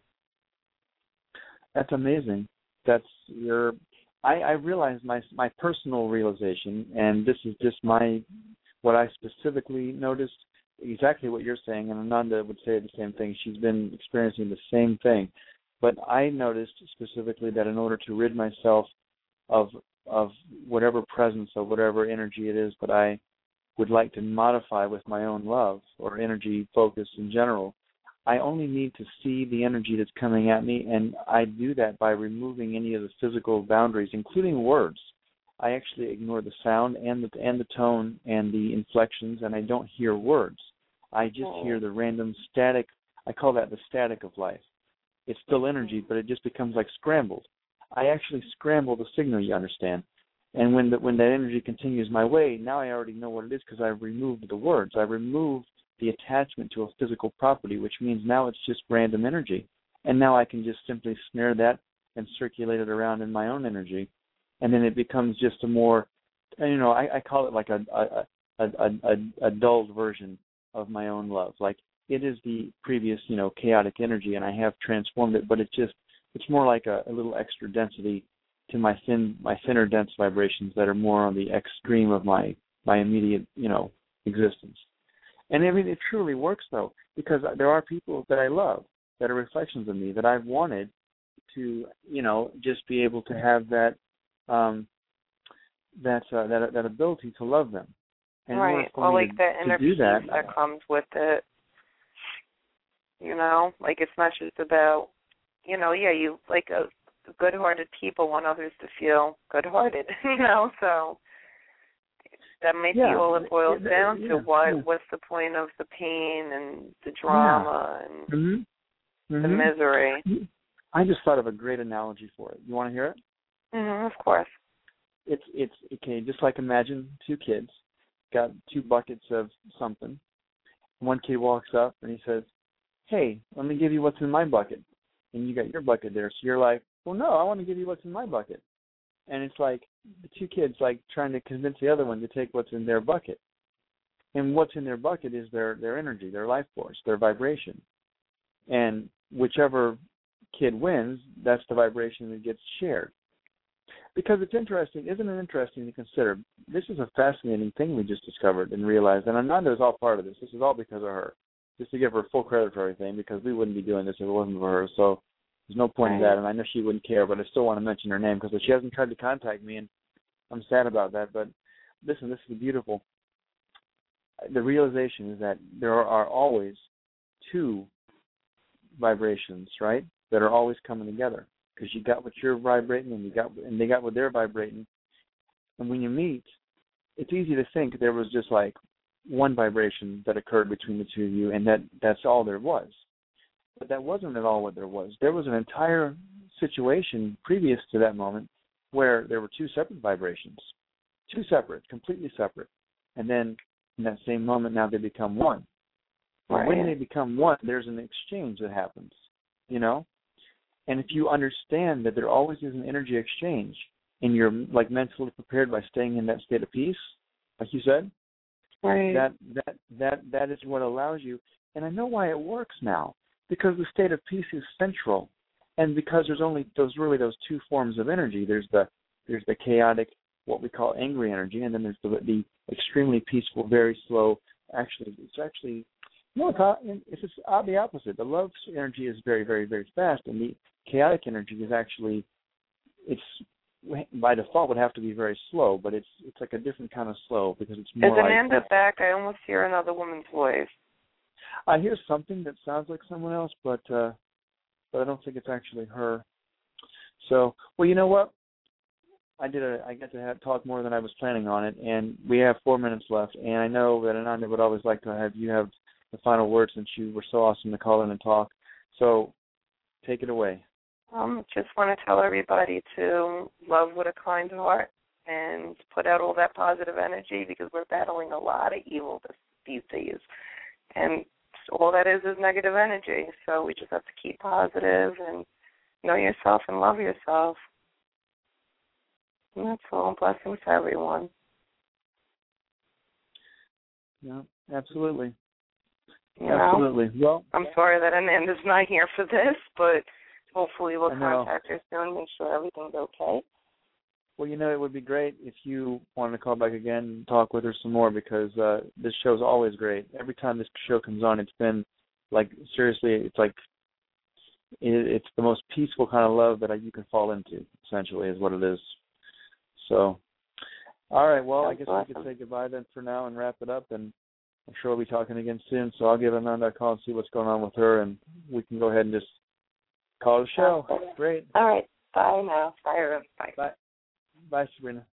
That's amazing. That's your. I, I realized my my personal realization, and this is just my what I specifically noticed. Exactly what you're saying, and Ananda would say the same thing. She's been experiencing the same thing. But I noticed specifically that in order to rid myself of of whatever presence or whatever energy it is that I would like to modify with my own love or energy focus in general, I only need to see the energy that's coming at me, and I do that by removing any of the physical boundaries, including words. I actually ignore the sound and the and the tone and the inflections, and I don't hear words. I just oh. hear the random static. I call that the static of life. It's still energy, but it just becomes like scrambled. I actually scramble the signal, you understand. And when the, when that energy continues my way, now I already know what it is because I've removed the words. I've removed the attachment to a physical property, which means now it's just random energy. And now I can just simply snare that and circulate it around in my own energy. And then it becomes just a more, you know, I, I call it like a a, a a a dulled version of my own love. Like it is the previous, you know, chaotic energy, and I have transformed it, but it's just, it's more like a, a little extra density to my thin, my thinner dense vibrations that are more on the extreme of my, my immediate, you know, existence. And I mean, it truly works though, because there are people that I love that are reflections of me that I've wanted to, you know, just be able to have that, um, that uh, that that ability to love them. And right. for Well, me like to, the inner to do peace that, that comes with it. You know, like it's not just about, you know, yeah, you like a good-hearted people want others to feel good-hearted, you know, so that may yeah, be all it boils it, down yeah, to. Why? Yeah. What's the point of the pain and the drama yeah. and mm-hmm. Mm-hmm. the misery? I just thought of a great analogy for it. You want to hear it? Mm-hmm, of course. It's it's okay. Just like imagine two kids got two buckets of something. One kid walks up and he says, "Hey, let me give you what's in my bucket." And you got your bucket there, so you're like, "Well, no, I want to give you what's in my bucket." And it's like the two kids like trying to convince the other one to take what's in their bucket. And what's in their bucket is their their energy, their life force, their vibration. And whichever kid wins, that's the vibration that gets shared. Because it's interesting, isn't it interesting to consider? This is a fascinating thing we just discovered and realized, and Ananda is all part of this. This is all because of her. Just to give her full credit for everything, because we wouldn't be doing this if it wasn't for her. So there's no point in that, and I know she wouldn't care, but I still want to mention her name because she hasn't tried to contact me, and I'm sad about that. But listen, this is beautiful. The realization is that there are always two vibrations, right, that are always coming together. Because you got what you're vibrating, and you got, and they got what they're vibrating. And when you meet, it's easy to think there was just like one vibration that occurred between the two of you, and that that's all there was. But that wasn't at all what there was. There was an entire situation previous to that moment where there were two separate vibrations, two separate, completely separate. And then in that same moment, now they become one. Right. When they become one, there's an exchange that happens, you know? And if you understand that there always is an energy exchange, and you're like mentally prepared by staying in that state of peace, like you said, right. that that that that is what allows you. And I know why it works now, because the state of peace is central, and because there's only those really those two forms of energy. There's the there's the chaotic, what we call angry energy, and then there's the, the extremely peaceful, very slow. Actually, it's actually no, it's, it's just the opposite. The love energy is very, very, very fast, and the chaotic energy is actually it's by default would have to be very slow, but it's it's like a different kind of slow because it's more. Is like, Amanda back? I almost hear another woman's voice. I hear something that sounds like someone else, but uh, but I don't think it's actually her. So, well, you know what? I did a. I got to have, talk more than I was planning on it, and we have four minutes left. And I know that Ananda would always like to have you have the final word since you were so awesome to call in and talk. So, take it away. Um, just want to tell everybody to love with a kind heart and put out all that positive energy because we're battling a lot of evil this, these days. And all that is is negative energy. So we just have to keep positive and know yourself and love yourself. And that's all. Blessings to everyone. Yeah, absolutely. You absolutely. Know, well, I'm sorry that Amanda's not here for this, but hopefully we'll I know. contact her soon, make sure everything's okay. Well, you know, it would be great if you wanted to call back again and talk with her some more because uh, this show's always great. Every time this show comes on, it's been, like, seriously, it's like, it, it's the most peaceful kind of love that you can fall into, essentially, is what it is. So, all right, well, That's I guess awesome. we could say goodbye then for now and wrap it up, and I'm sure we'll be talking again soon, so I'll give Ananda a call and see what's going on with her, and we can go ahead and just call it a show. Great. All right. Bye now. Bye, Ruth. Bye. Bye. Bye, Sabrina.